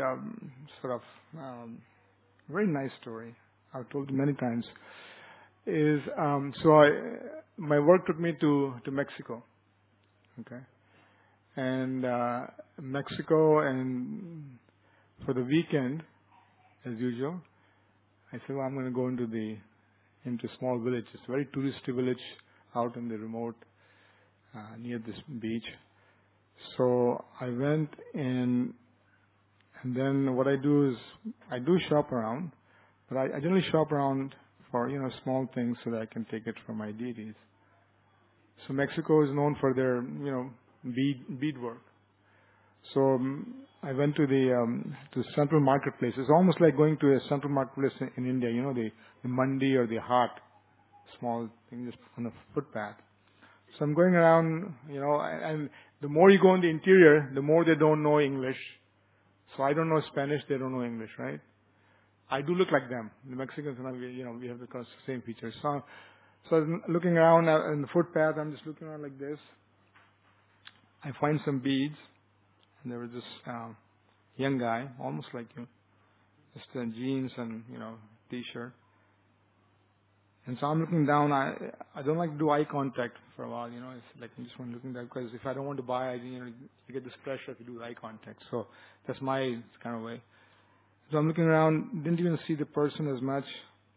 very nice story, I've told it many times, is my work took me to Mexico. Okay, And Mexico, and for the weekend, as usual, I said, well, I'm going to go into a small village. It's a very touristy village out in the remote, near this beach. So I went and then what I do is I do shop around, but I generally shop around for, small things so that I can take it from my deities. So Mexico is known for their, beadwork. So I went to the central marketplace. It's almost like going to a central marketplace in India, the mandi or the haat, small thing just on a footpath. So I'm going around, and the more you go in the interior, the more they don't know English. So I don't know Spanish, they don't know English, right? I do look like them. The Mexicans and I, we have the same features. So I was looking around in the footpath. I'm just looking around like this. I find some beads, and there was this young guy, almost like you, just in jeans and t-shirt. And so I'm looking down. I don't like to do eye contact for a while. It's like I'm just looking down because if I don't want to buy, you get this pressure if you do eye contact. So that's my kind of way. So I'm looking around, didn't even see the person as much.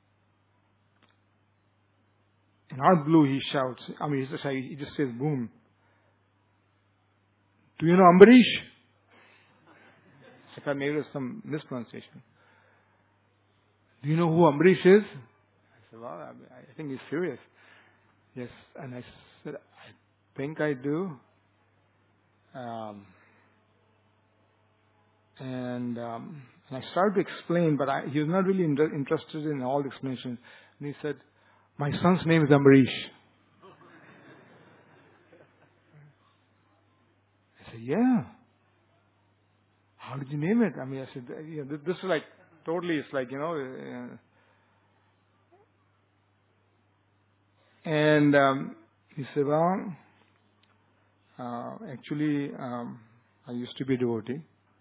And out of blue, he shouts. He just says, boom. Do you know Ambarish? If I made some mispronunciation. Do you know who Ambarish is? I said, well, I think he's serious. Yes. And I said, I think I do. And I started to explain, but he was not really interested in all the explanation. And he said, my son's name is Ambarish. I said, yeah. How did you name it? I said, this is like, totally, it's like, and he said, well, actually, I used to be a devotee.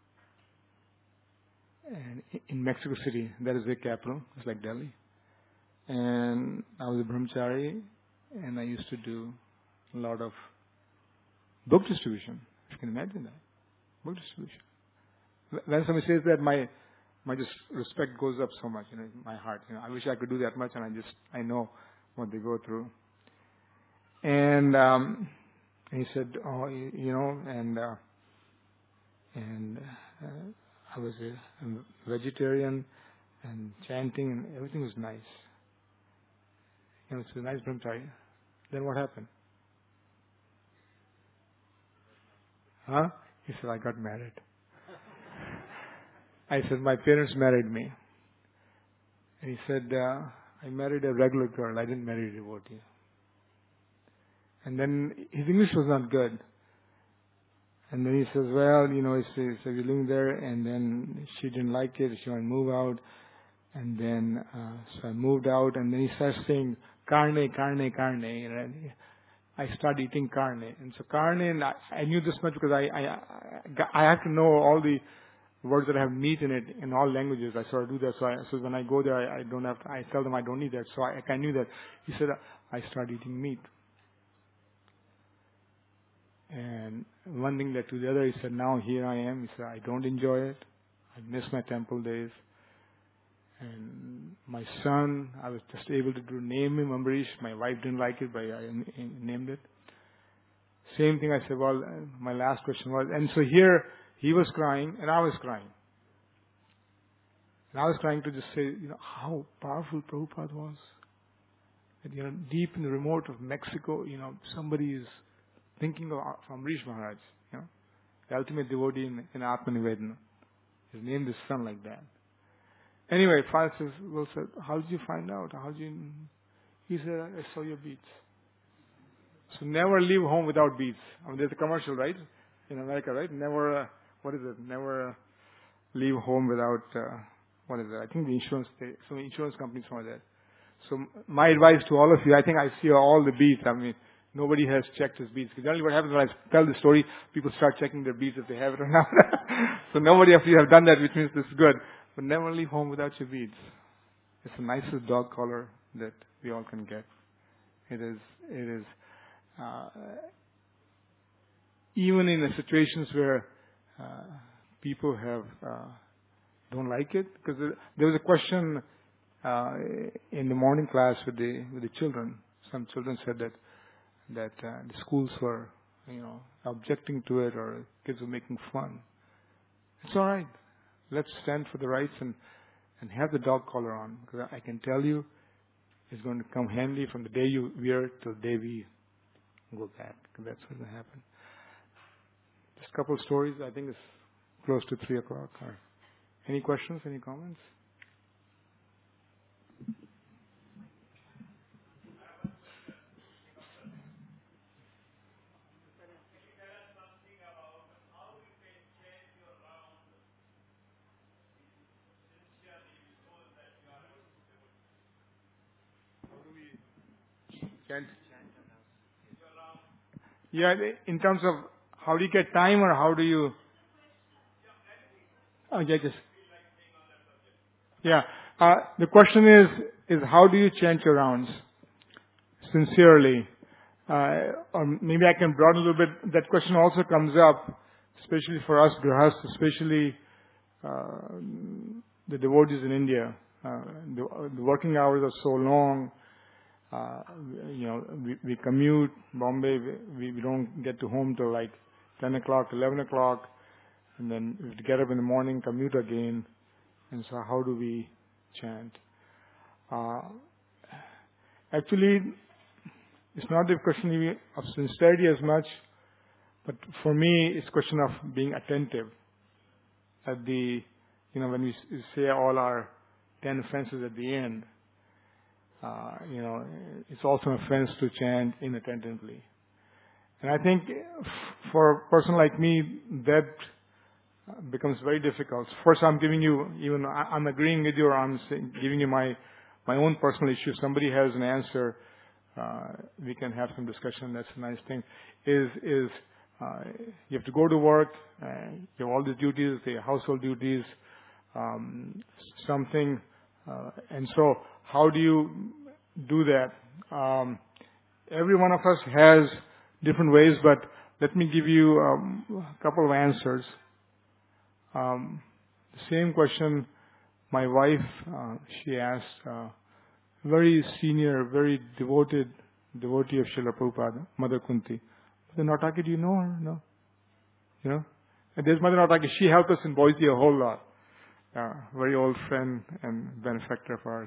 And in Mexico City, that is the capital. It's like Delhi. And I was a brahmachari, and I used to do a lot of book distribution. If you can imagine that. Book distribution. When somebody says that, my just respect goes up so much, in my heart. I wish I could do that much, and I know what they go through. And he said, oh, and I was a vegetarian and chanting, and everything was nice. It's a nice brahmachari. Then what happened? Huh? He said, I got married. I said, my parents married me. And he said, I married a regular girl. I didn't marry a devotee. And then his English was not good. And then he says, well, so we're living there, and then she didn't like it. She wanted to move out. And then, so I moved out, and then he starts saying, carne, carne, carne. And I started eating carne. And so carne, and I knew this much because I have to know all the words that have meat in it in all languages. I sort of do that. So when I go there, I don't have to, I tell them I don't need that. So I knew that. He said, I started eating meat. And one thing led to the other. He said, now here I am. He said, I don't enjoy it. I miss my temple days. And my son, I was just able to name him Ambarish. My wife didn't like it, but I named it. Same thing. I said, well, my last question was, and so here he was crying and I was crying. And I was trying to just say, how powerful Prabhupada was. And, deep in the remote of Mexico, somebody is thinking of Ambarish Maharaj, the ultimate devotee in Atmanivedana. His named his son like that. Anyway, Father says, well, sir, how did you find out? He said, I saw your beads. So never leave home without beads. There's a commercial, right? In America, right? Never, Never leave home without, I think the some insurance companies for that. So my advice to all of you, I think I see all the beads. Nobody has checked his beads. Because generally what happens when I tell the story, people start checking their beads if they have it or not. So nobody of you have done that, which means this is good. But never leave home without your beads. It's the nicest dog collar that we all can get. It is, even in the situations where people have don't like it, because there was a question in the morning class with the children. Some children said that the schools were, objecting to it, or kids were making fun. It's all right. Let's stand for the rights and have the dog collar on, because I can tell you it's going to come handy from the day you wear it till the day we go back. That's what's going to happen. Just a couple of stories. I think it's close to 3 o'clock. Any questions? Any comments? Yeah, in terms of how do you get time, or how do you? Oh, yeah, just. Yeah. The question is how do you chant your rounds sincerely? Or maybe I can broaden a little bit. That question also comes up, especially for us grahas, especially the devotees in India. The working hours are so long. We commute Bombay. We don't get to home till like 10 o'clock, 11 o'clock, and then we have to get up in the morning, commute again. And so, how do we chant? Actually, it's not a question of sincerity as much, but for me, it's a question of being attentive. At when we say all our 10 offenses at the end, it's also an offense to chant inattentively. And I think for a person like me, that becomes very difficult. First, I'm giving you, I'm agreeing with you, or I'm giving you my own personal issue. If somebody has an answer, we can have some discussion. That's a nice thing. Is you have to go to work, you have all the duties, the household duties, and so how do you do that? Every one of us has different ways, but let me give you a couple of answers. The same question my wife, she asked, very senior, very devotee of Srila Prabhupada, Mother Kunti. Mother Nautaki, do you know her? No? And there's Mother Nautaki. She helped us in Boise a whole lot. Very old friend and benefactor of ours.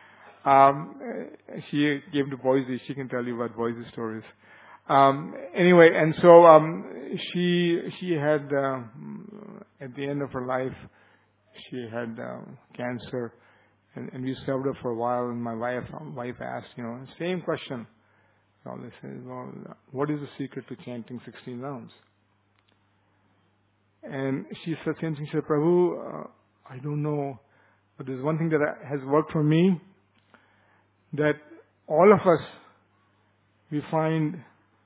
She came to Boise. She can tell you about Boise stories. Anyway, and so she had at the end of her life, she had cancer, and we served her for a while. And my wife asked, same question. So they said, well, what is the secret to chanting 16 rounds? And she said, same thing. She said, Prabhu, I don't know, but there's one thing that has worked for me, that all of us, we find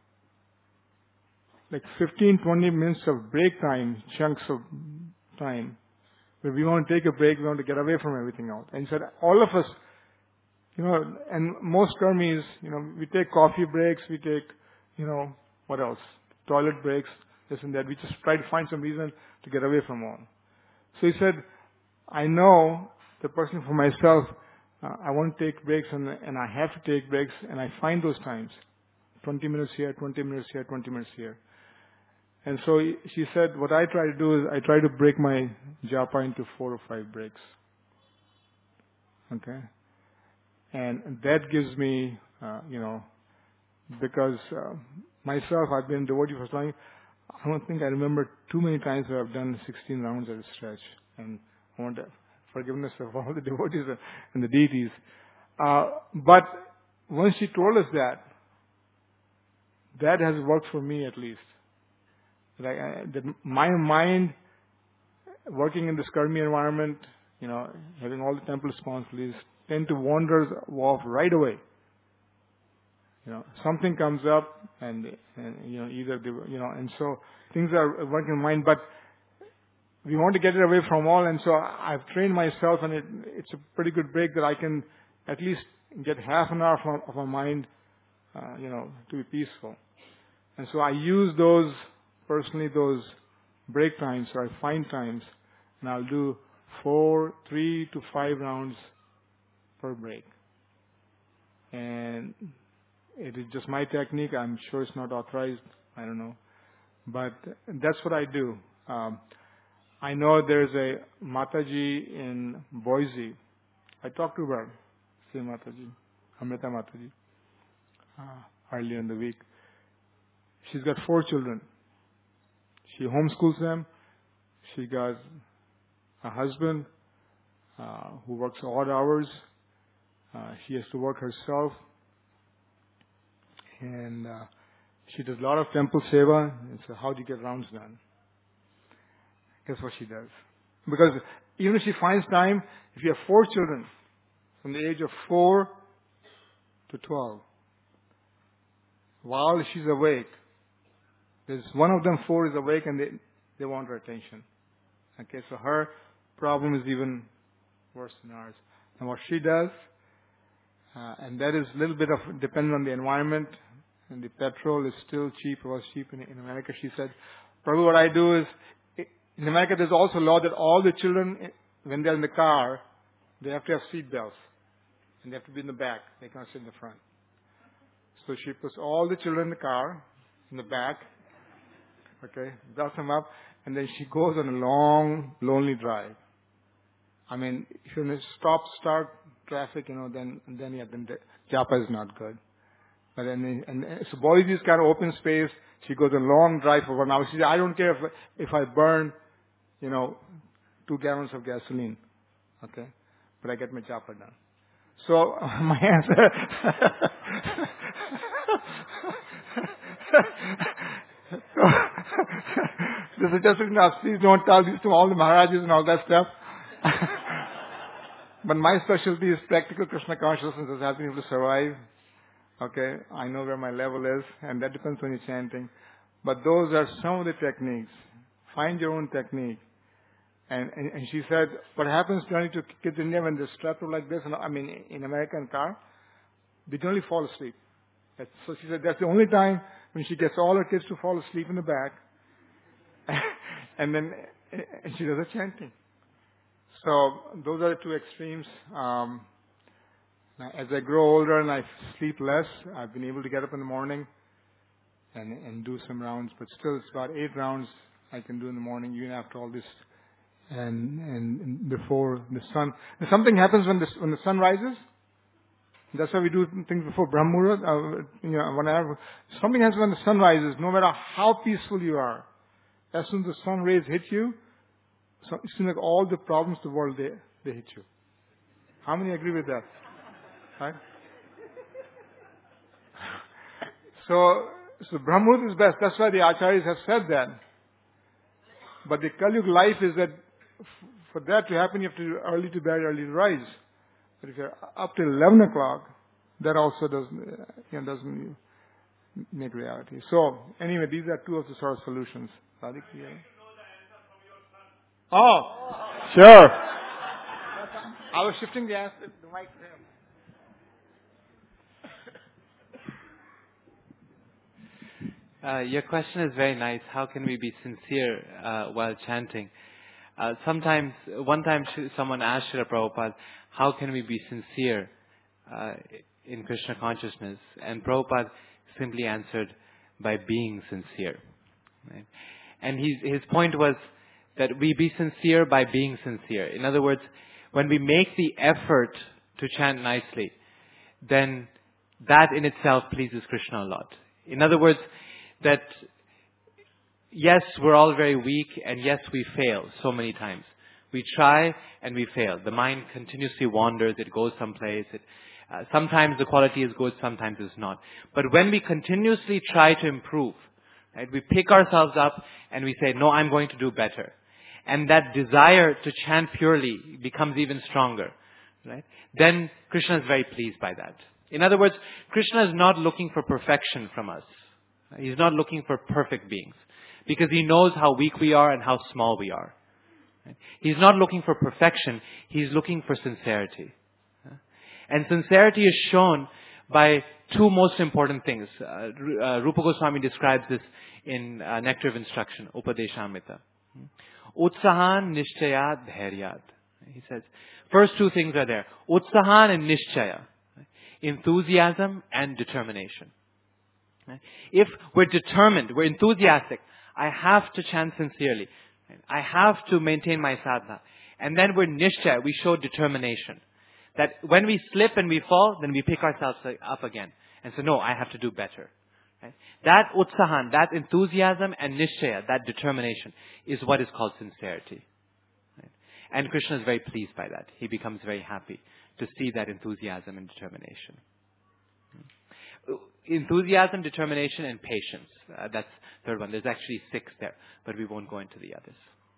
like 15, 20 minutes of break time, chunks of time, where we want to take a break, we want to get away from everything else. And he said, all of us, and most karmis, we take coffee breaks, we take, what else? Toilet breaks, this and that. We just try to find some reason to get away from all. So he said, I know the person for myself, I want to take breaks and I have to take breaks, and I find those times. 20 minutes here, 20 minutes here, 20 minutes here. And so she said, what I try to do is I try to break my japa into 4 or 5 breaks. Okay? And that gives me, because myself, I've been devotee for so long, I don't think I remember too many times where I've done 16 rounds at a stretch. And I want forgiveness of all the devotees and the deities. But once she told us that has worked for me at least. That my mind, working in this karmi environment, having all the temple responsibilities, tend to wander off right away. Something comes up, and and so things are working in mind, but we want to get it away from all, and so I've trained myself, and it's a pretty good break that I can at least get half an hour of my mind, to be peaceful. And so I use those personally those break times, or I find times, and I'll do 3 to 5 rounds per break. And it is just my technique. I'm sure it's not authorized. I don't know. But that's what I do. I know there's a Mataji in Boise. I talked to her, Sri Mataji, Amrita Mataji, earlier in the week. She's got 4 children. She homeschools them. She got a husband who works odd hours. She has to work herself. And she does a lot of temple seva. And so how do you get rounds done? Guess what she does? Because even if she finds time, if you have 4 children from the age of 4 to 12, while she's awake, there's one of them, 4, is awake, and they want her attention. Okay, so her problem is even worse than ours. And what she does, and that is a little bit of dependent on the environment, and the petrol is still cheap. It was cheap in America. She said, Prabhu, what I do is, in America there's also a law that all the children, when they're in the car, they have to have seat belts. And they have to be in the back. They can't sit in the front. So she puts all the children in the car, in the back, okay, belts them up, and then she goes on a long, lonely drive. I mean, if you start traffic, then japa is not good. But so Boise is kind of open space. She goes a long drive for 1 hour. She said, I don't care if I burn, 2 gallons of gasoline, okay, but I get my japa done. So my answer. This is just enough. Please don't tell this to all the Maharajas and all that stuff. But my specialty is practical Krishna consciousness, is helping you to survive. Okay, I know where my level is, and that depends on your chanting. But those are some of the techniques. Find your own technique. And she said, what happens generally to kids in India when they're strapped up like this, in American car, they generally fall asleep. So she said that's the only time when she gets all her kids to fall asleep in the back. and she does a chanting. So those are the 2 extremes. Now, as I grow older and I sleep less, I've been able to get up in the morning and do some rounds. But still, it's about 8 rounds I can do in the morning, even after all this. And before the sun. Something happens when the sun rises. That's why we do things before Brahmurat. Whenever something happens when the sun rises, no matter how peaceful you are, as soon as the sun rays hit you, it seems like all the problems of the world, they hit you. How many agree with that? Right? So Brahmurat is best. That's why the Acharyas have said that. But the Kali Yuga life is that for that to happen, you have to do early to bed, early to rise. But if you're up till 11 o'clock, that also doesn't make reality. So anyway, these are 2 of the sort of solutions. Radhik, yeah. Oh, sure. I was shifting the mic to him. Your question is very nice. How can we be sincere while chanting? One time someone asked Srila Prabhupada, how can we be sincere in Krishna consciousness? And Prabhupada simply answered, by being sincere. Right? And his point was that we be sincere by being sincere. In other words, when we make the effort to chant nicely, then that in itself pleases Krishna a lot. In other words, that yes, we're all very weak, and yes, we fail so many times. We try and we fail. The mind continuously wanders. It goes someplace. Sometimes the quality is good, sometimes it's not. But when we continuously try to improve, right, we pick ourselves up and we say, no, I'm going to do better. And that desire to chant purely becomes even stronger. Right? Then Krishna is very pleased by that. In other words, Krishna is not looking for perfection from us. He's not looking for perfect beings. Because He knows how weak we are and how small we are. Right? He's not looking for perfection. He's looking for sincerity. And sincerity is shown by two most important things. Rupa Goswami describes this in Nectar of Instruction, Upadeshamrita. Utsahan, Nishchaya, Dhairyat. He says, first two things are there. Utsahan and Nishchaya. Enthusiasm and determination. If we're determined, we're enthusiastic, I have to chant sincerely. I have to maintain my sadhana. And then we're Nishchaya, we show determination. That when we slip and we fall, then we pick ourselves up again. And so, no, I have to do better. Right? That utsahan, that enthusiasm and nishchaya, that determination, is what is called sincerity. Right? And Krishna is very pleased by that. He becomes very happy to see that enthusiasm and determination. Enthusiasm, determination, and patience. That's the third one. There's actually 6 there, but we won't go into the others.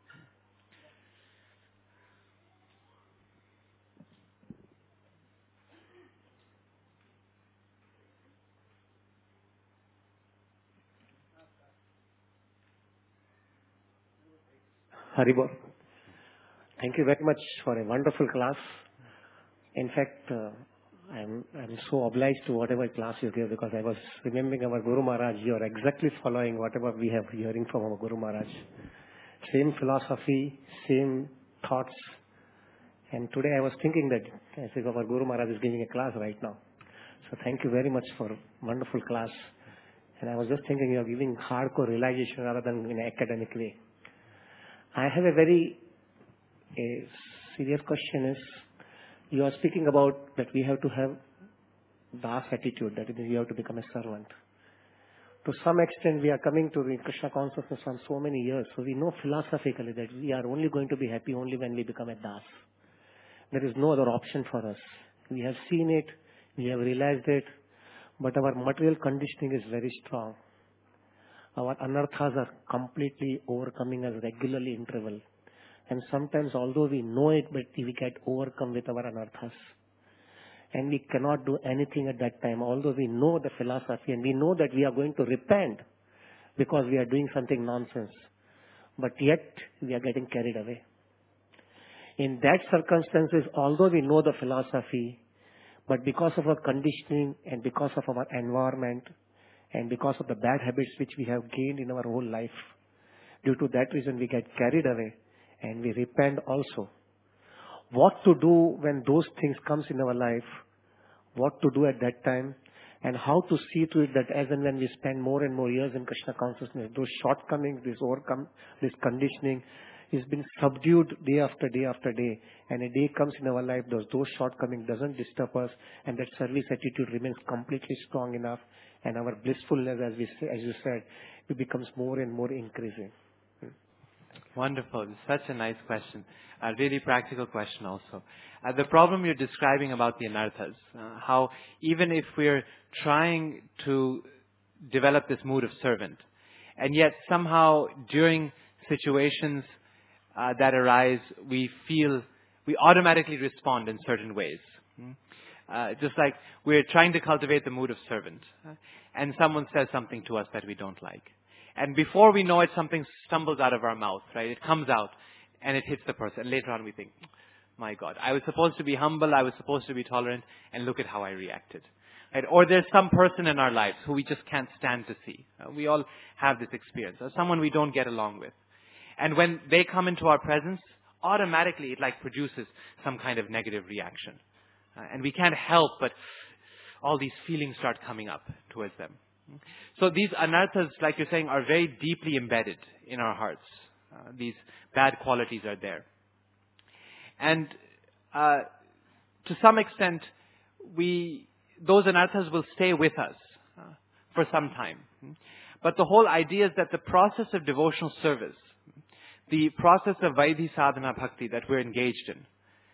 Haribol. Thank you very much for a wonderful class. In fact, I'm so obliged to whatever class you give, because I was remembering our Guru Maharaj. You are exactly following whatever we have hearing from our Guru Maharaj. Same philosophy, same thoughts. And today I was thinking that as if our Guru Maharaj is giving a class right now. So thank you very much for wonderful class. And I was just thinking you are giving hardcore realization rather than in an academic way. I have a very serious question is, you are speaking about that we have to have das attitude, that is, we have to become a servant. To some extent, we are coming to the Krishna consciousness from so many years, so we know philosophically that we are only going to be happy only when we become a das. There is no other option for us. We have seen it, we have realized it, but our material conditioning is very strong. Our anarthas are completely overcoming us regularly interval. And sometimes, although we know it, but we get overcome with our anarthas. And we cannot do anything at that time, although we know the philosophy and we know that we are going to repent because we are doing something nonsense. But yet, we are getting carried away. In that circumstances, although we know the philosophy, but because of our conditioning and because of our environment, and because of the bad habits which we have gained in our whole life, due to that reason we get carried away and we repent also. What to do when those things comes in our life, what to do at that time, and how to see to it that as and when we spend more and more years in Krishna consciousness, those shortcomings, this conditioning is been subdued day after day after day, and a day comes in our life those shortcomings doesn't disturb us, and that service attitude remains completely strong enough, and our blissfulness, as you said, it becomes more and more increasing. Wonderful. Such a nice question. A really practical question also. The problem you're describing about the anarthas, how even if we're trying to develop this mood of servant, and yet somehow during situations that arise, we automatically respond in certain ways. Just like we're trying to cultivate the mood of servant, and someone says something to us that we don't like. And before we know it, something stumbles out of our mouth, right? It comes out and it hits the person. And later on we think, my God, I was supposed to be humble, I was supposed to be tolerant, and look at how I reacted. Right? Or there's some person in our lives who we just can't stand to see. We all have this experience. Or someone we don't get along with. And when they come into our presence, automatically it produces some kind of negative reaction. And we can't help but all these feelings start coming up towards them. So these anarthas, like you're saying, are very deeply embedded in our hearts. These bad qualities are there. And to some extent, those anarthas will stay with us for some time. But the whole idea is that the process of devotional service, the process of Vaidhi Sadhana Bhakti that we're engaged in,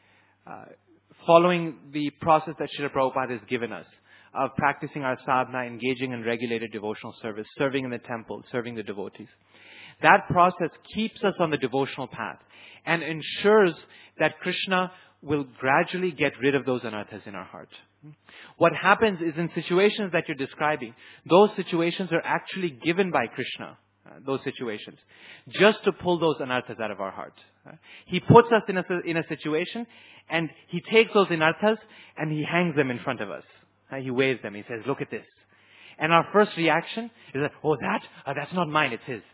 following the process that Srila Prabhupada has given us, of practicing our sadhana, engaging in regulated devotional service, serving in the temple, serving the devotees. That process keeps us on the devotional path and ensures that Krishna will gradually get rid of those anarthas in our heart. What happens is in situations that you're describing, those situations are actually given by Krishna, those situations, just to pull those anarthas out of our heart. He puts us in a situation and he takes those anarthas and he hangs them in front of us. He waves them. He says, look at this. And our first reaction is that, that's not mine, it's his.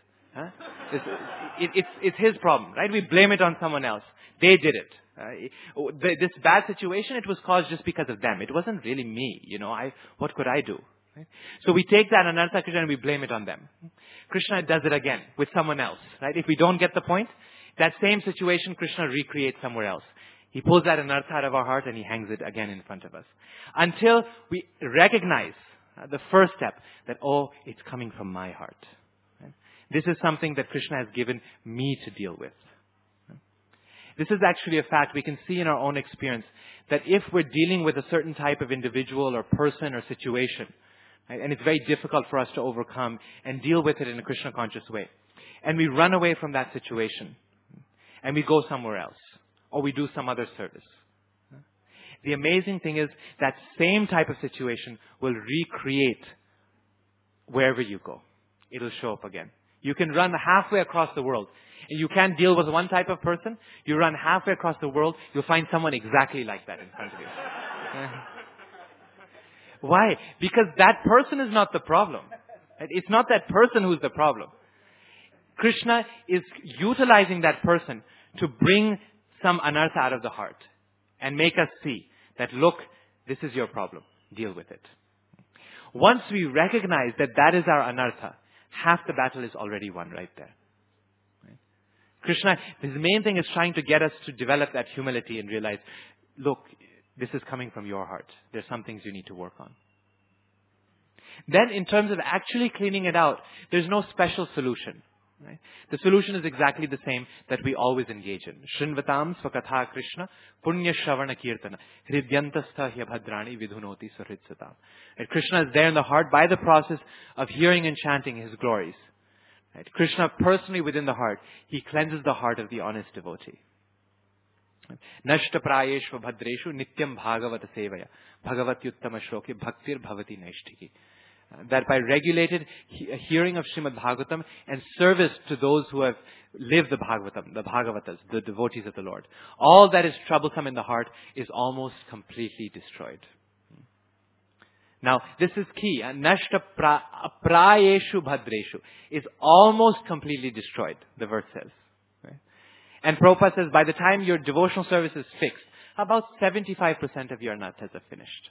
It's his problem, right? We blame it on someone else. They did it. This bad situation, it was caused just because of them. It wasn't really me, what could I do? Right? So we take that anartha Krishna and we blame it on them. Krishna does it again with someone else, right? If we don't get the point, that same situation Krishna recreates somewhere else. He pulls that anartha out of our heart and he hangs it again in front of us. Until we recognize the first step that, it's coming from my heart. Right? This is something that Krishna has given me to deal with. Right? This is actually a fact we can see in our own experience, that if we're dealing with a certain type of individual or person or situation, right, and it's very difficult for us to overcome and deal with it in a Krishna conscious way, and we run away from that situation, and we go somewhere else, or we do some other service. The amazing thing is that same type of situation will recreate wherever you go. It'll show up again. You can run halfway across the world. And you can't deal with one type of person. You run halfway across the world, you'll find someone exactly like that in front of you. Why? Because that person is not the problem. It's not that person who's the problem. Krishna is utilizing that person to bring some anartha out of the heart and make us see that, look, this is your problem. Deal with it. Once we recognize that that is our anartha, half the battle is already won right there. Right? Krishna, his main thing is trying to get us to develop that humility and realize, look, this is coming from your heart. There's some things you need to work on. Then in terms of actually cleaning it out, there's no special solution. Right? The solution is exactly the same that we always engage in. Shrinvatam svakatha Krishna punya shravana kirtana hridyantastha hyabhadrani vidhunoti suhritsatam. Krishna is there in the heart by the process of hearing and chanting His glories. Right? Krishna personally within the heart, He cleanses the heart of the honest devotee. Nashta prayeshva bhadreshu nityam bhagavata sevaya bhagavatyuttama shloke bhaktir bhavati naishtiki. That by regulated hearing of Srimad Bhagavatam and service to those who have lived the Bhagavatam, the Bhagavatas, the devotees of the Lord, all that is troublesome in the heart is almost completely destroyed. Now, this is key. Nashta prayeshu bhadreshu is almost completely destroyed, the verse says. Right? And Prabhupada says, by the time your devotional service is fixed, about 75% of your anarthas are finished.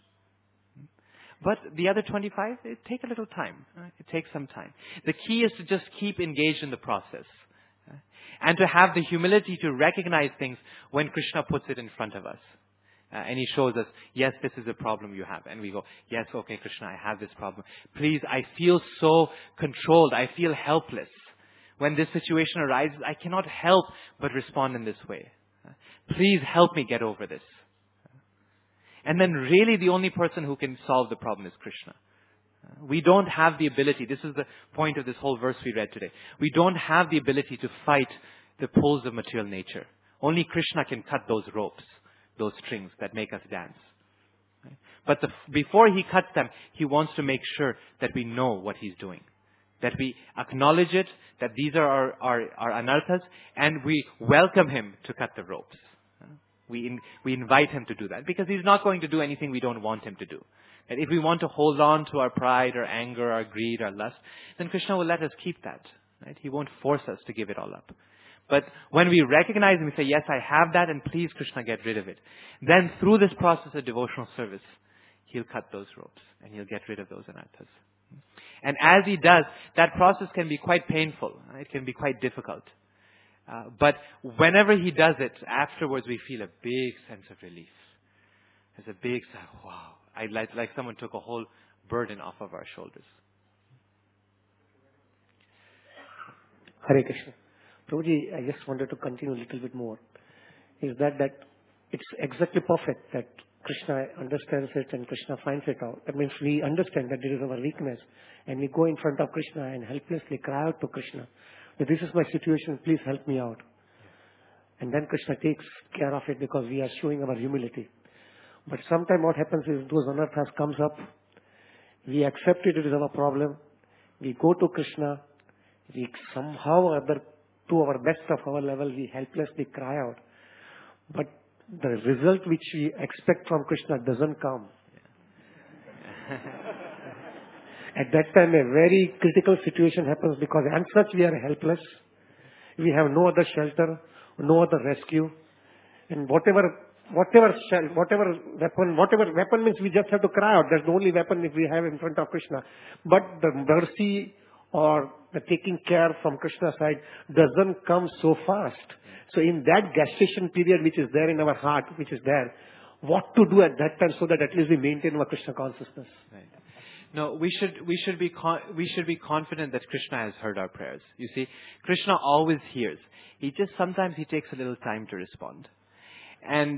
But the other 25, it takes a little time. It takes some time. The key is to just keep engaged in the process. And to have the humility to recognize things when Krishna puts it in front of us. And He shows us, yes, this is a problem you have. And we go, yes, okay, Krishna, I have this problem. Please, I feel so controlled. I feel helpless. When this situation arises, I cannot help but respond in this way. Please help me get over this. And then really the only person who can solve the problem is Krishna. We don't have the ability, this is the point of this whole verse we read today. We don't have the ability to fight the pulls of material nature. Only Krishna can cut those ropes, those strings that make us dance. Right? But before He cuts them, He wants to make sure that we know what He's doing. That we acknowledge it, that these are our anarthas, and we welcome Him to cut the ropes. We invite Him to do that because He's not going to do anything we don't want Him to do. And if we want to hold on to our pride, our anger, our greed, our lust, then Krishna will let us keep that. Right? He won't force us to give it all up. But when we recognize and we say, yes, I have that, and please, Krishna, get rid of it. Then through this process of devotional service, He'll cut those ropes and He'll get rid of those anarthas. And as He does, that process can be quite painful. It can be quite difficult. But whenever He does it, afterwards we feel a big sense of relief. There's a big sense, wow. Like someone took a whole burden off of our shoulders. Hare Krishna. Prabhuji, I just wanted to continue a little bit more. Is that it's exactly perfect that Krishna understands it and Krishna finds it out. That means we understand that it is our weakness and we go in front of Krishna and helplessly cry out to Krishna. This is my situation, please help me out. And then Krishna takes care of it because we are showing our humility. But sometimes what happens is those anarthas comes up, we accept it is our problem, we go to Krishna, we somehow or other, to our best of our level, we helplessly cry out. But the result which we expect from Krishna doesn't come. At that time, a very critical situation happens because as such we are helpless. We have no other shelter, no other rescue. And whatever weapon means we just have to cry out. That's the only weapon if we have in front of Krishna. But the mercy or the taking care from Krishna's side doesn't come so fast. So in that gestation period which is there in our heart, what to do at that time so that at least we maintain our Krishna consciousness. Right. No, we should be confident that Krishna has heard our prayers. You see, Krishna always hears. Sometimes he takes a little time to respond. And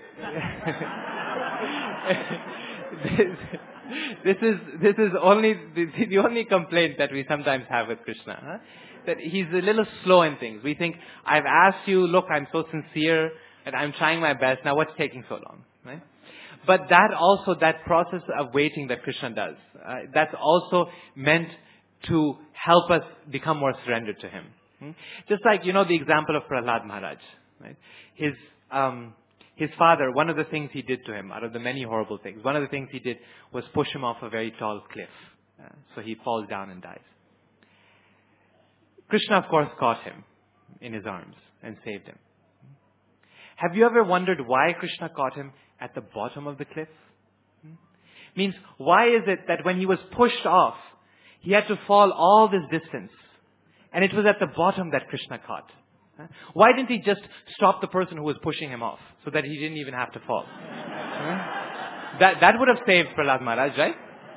this is only the only complaint that we sometimes have with Krishna. Huh? That he's a little slow in things. We think, I've asked you, look, I'm so sincere and I'm trying my best. Now what's taking so long? Right? But that process of waiting that Krishna does, that's also meant to help us become more surrendered to him. Just like, the example of Prahlad Maharaj. Right? His father, one of the things he did to him, out of the many horrible things, one of the things he did was push him off a very tall cliff. So he falls down and dies. Krishna, of course, caught him in his arms and saved him. Have you ever wondered why Krishna caught him at the bottom of the cliff? Means, why is it that when he was pushed off, he had to fall all this distance, and it was at the bottom that Krishna caught? Why didn't he just stop the person who was pushing him off so that he didn't even have to fall? That would have saved Prahlad Maharaj, right?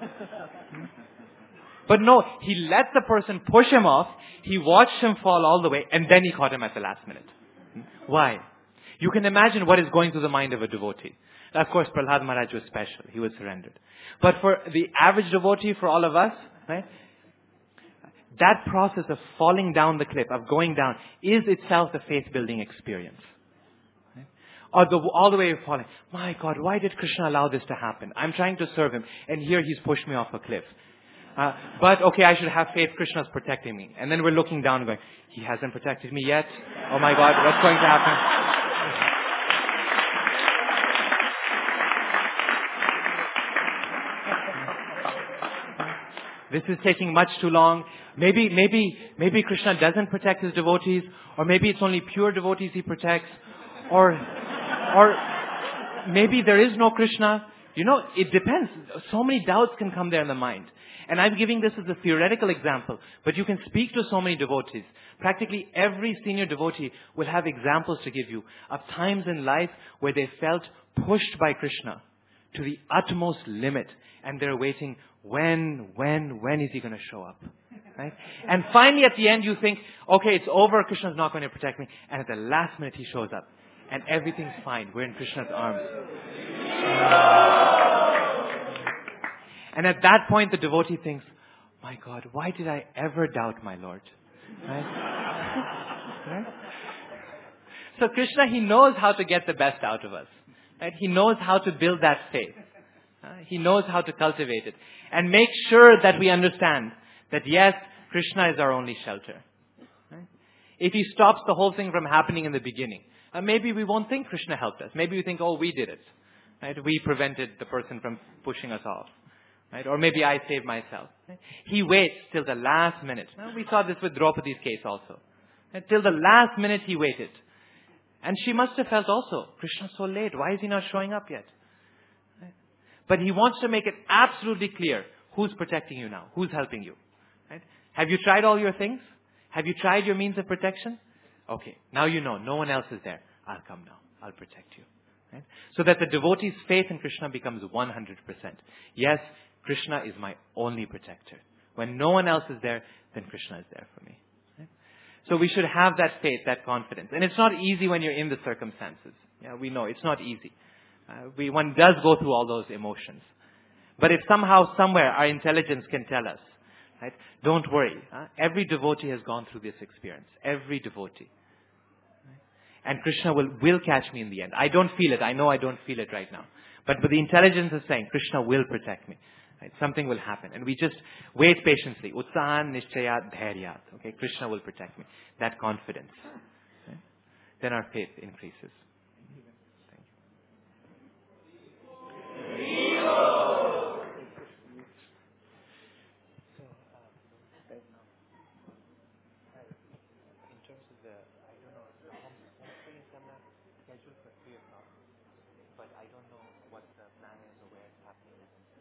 But no, he let the person push him off, he watched him fall all the way, and then he caught him at the last minute. Why? You can imagine what is going through the mind of a devotee. Of course, Prahlad Maharaj was special. He was surrendered. But for the average devotee, for all of us, right, that process of falling down the cliff, of going down, is itself a faith-building experience. Right? Or all the way of falling. My God, why did Krishna allow this to happen? I'm trying to serve him, and here he's pushed me off a cliff. But okay, I should have faith. Krishna's protecting me. And then we're looking down and going, he hasn't protected me yet. Oh my God, what's going to happen? This is taking much too long. Maybe Krishna doesn't protect his devotees, or maybe it's only pure devotees he protects, or maybe there is no Krishna. It depends. So many doubts can come there in the mind. And I'm giving this as a theoretical example, but you can speak to so many devotees. Practically every senior devotee will have examples to give you of times in life where they felt pushed by Krishna to the utmost limit, and they're waiting, when is he going to show up? Right? And finally at the end you think, okay, it's over, Krishna's not going to protect me. And at the last minute he shows up. And everything's fine. We're in Krishna's arms. And at that point the devotee thinks, my God, why did I ever doubt my Lord? Right? Right? So Krishna, he knows how to get the best out of us. Right? He knows how to build that faith. He knows how to cultivate it. And make sure that we understand that yes, Krishna is our only shelter. Right? If he stops the whole thing from happening in the beginning, maybe we won't think Krishna helped us. Maybe we think, oh, we did it. Right? We prevented the person from pushing us off. Right? Or maybe I saved myself. Right? He waits till the last minute. We saw this with Draupadi's case also. Right? Till the last minute he waited. And she must have felt also, Krishna's so late. Why is he not showing up yet? Right? But he wants to make it absolutely clear who's protecting you now, who's helping you. Right? Have you tried all your things? Have you tried your means of protection? Okay, now you know, no one else is there. I'll come now. I'll protect you. Right? So that the devotee's faith in Krishna becomes 100%. Yes, Krishna is my only protector. When no one else is there, then Krishna is there for me. Right? So we should have that faith, that confidence. And it's not easy when you're in the circumstances. Yeah, we know it's not easy. One does go through all those emotions. But if somehow, somewhere, our intelligence can tell us, right, don't worry. Every devotee has gone through this experience. Every devotee. Right? And Krishna will catch me in the end. I don't feel it. I know I don't feel it right now. But the intelligence is saying, Krishna will protect me. Right? Something will happen. And we just wait patiently. Utsahan nishchayat dhairyat. Okay, Krishna will protect me. That confidence. Right? Then our faith increases. Thank you. but I don't know what the plan is or where it's happening.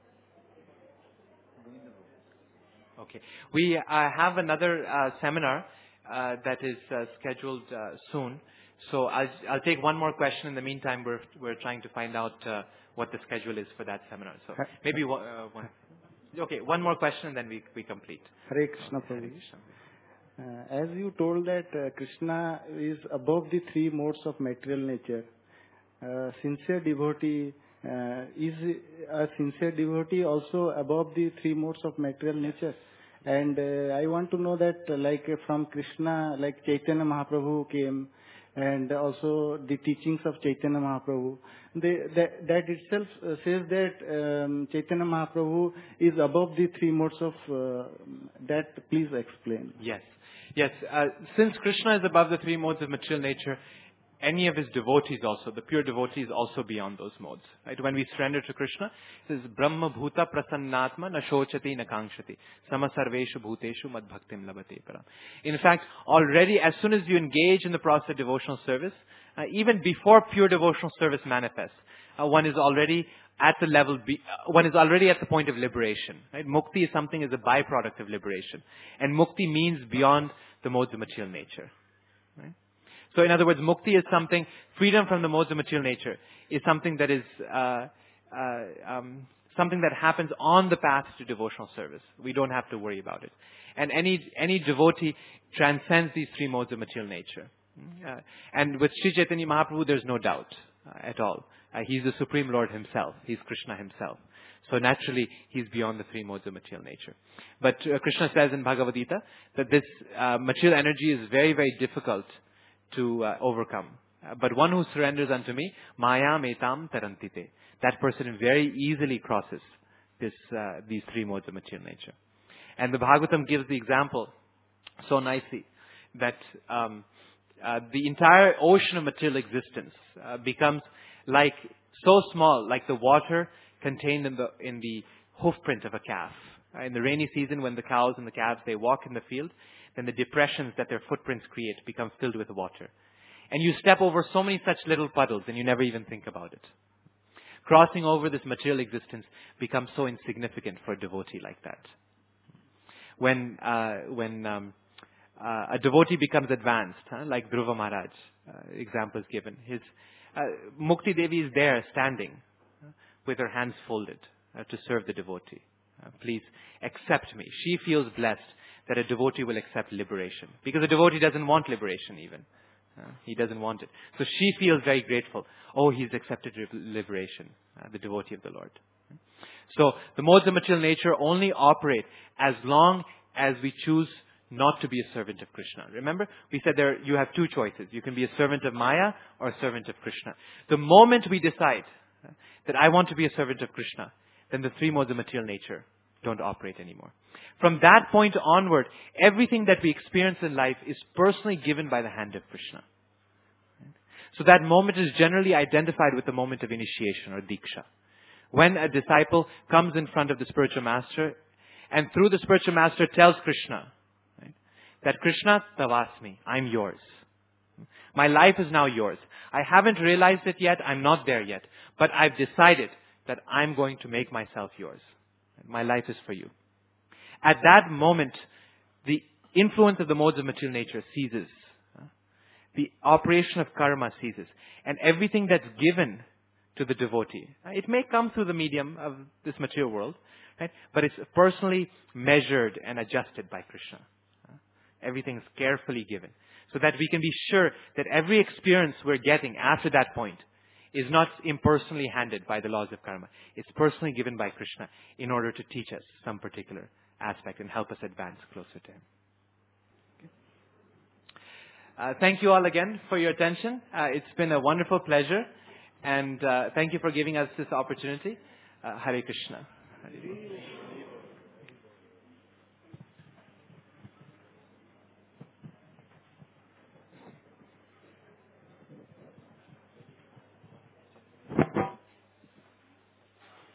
Okay. We have another seminar that is scheduled soon. So I'll take one more question. In the meantime, we're trying to find out what the schedule is for that seminar. So maybe one. Okay, one more question and then we complete. Hare Krishna, Prabhu. As you told that Krishna is above the three modes of material nature, sincere devotee is a sincere devotee also above the three modes of material nature? And I want to know that like from Krishna, like Chaitanya Mahaprabhu came, and also the teachings of Chaitanya Mahaprabhu, that itself says that Chaitanya Mahaprabhu is above the three modes of that. Please explain. Yes. Since Krishna is above the three modes of material nature, any of his devotees also, the pure devotees, also beyond those modes. Right? When we surrender to Krishna, it says, Brahma bhuta prasannatma na shochati na kankshati sama sarveshu bhuteshu mad bhaktim labate param. In fact, already as soon as you engage in the process of devotional service, even before pure devotional service manifests, one is already at the level, one is already at the point of liberation. Right? Mukti is something as a byproduct of liberation. And mukti means beyond the modes of material nature. Right? So in other words, mukti is something, freedom from the modes of material nature is something that is something that happens on the path to devotional service. We don't have to worry about it. And any devotee transcends these three modes of material nature. And with Sri Chaitanya Mahaprabhu, there's no doubt at all. He's the Supreme Lord himself. He's Krishna himself. So naturally, he's beyond the three modes of material nature. But Krishna says in Bhagavad Gita that this material energy is very, very difficult to overcome. But one who surrenders unto me, maya metam tarantite. That person very easily crosses these three modes of material nature. And the Bhagavatam gives the example so nicely that the entire ocean of material existence becomes like so small, like the water contained in the hoofprint of a calf. In the rainy season, when the cows and the calves, they walk in the field, then the depressions that their footprints create become filled with water. And you step over so many such little puddles and you never even think about it. Crossing over this material existence becomes so insignificant for a devotee like that. When a devotee becomes advanced, like Dhruva Maharaj, example is given. His Mukti Devi is there standing with her hands folded to serve the devotee. Please accept me. She feels blessed that a devotee will accept liberation. Because a devotee doesn't want liberation even. He doesn't want it. So she feels very grateful. Oh, he's accepted liberation, the devotee of the Lord. So the modes of material nature only operate as long as we choose not to be a servant of Krishna. Remember, we said you have two choices. You can be a servant of Maya or a servant of Krishna. The moment we decide that I want to be a servant of Krishna, then the three modes of material nature don't operate anymore. From that point onward, everything that we experience in life is personally given by the hand of Krishna. So that moment is generally identified with the moment of initiation or diksha. When a disciple comes in front of the spiritual master and through the spiritual master tells Krishna, right, that Krishna tavasmi, I'm yours. My life is now yours. I haven't realized it yet. I'm not there yet. But I've decided that I'm going to make myself yours. My life is for you. At that moment, the influence of the modes of material nature ceases. The operation of karma ceases. And everything that's given to the devotee, it may come through the medium of this material world, right? But it's personally measured and adjusted by Krishna. Everything is carefully given. So that we can be sure that every experience we're getting after that point is not impersonally handed by the laws of karma. It's personally given by Krishna in order to teach us some particular aspect and help us advance closer to Him. Okay. Thank you all again for your attention. It's been a wonderful pleasure. And thank you for giving us this opportunity. Hare Krishna. Hare Krishna.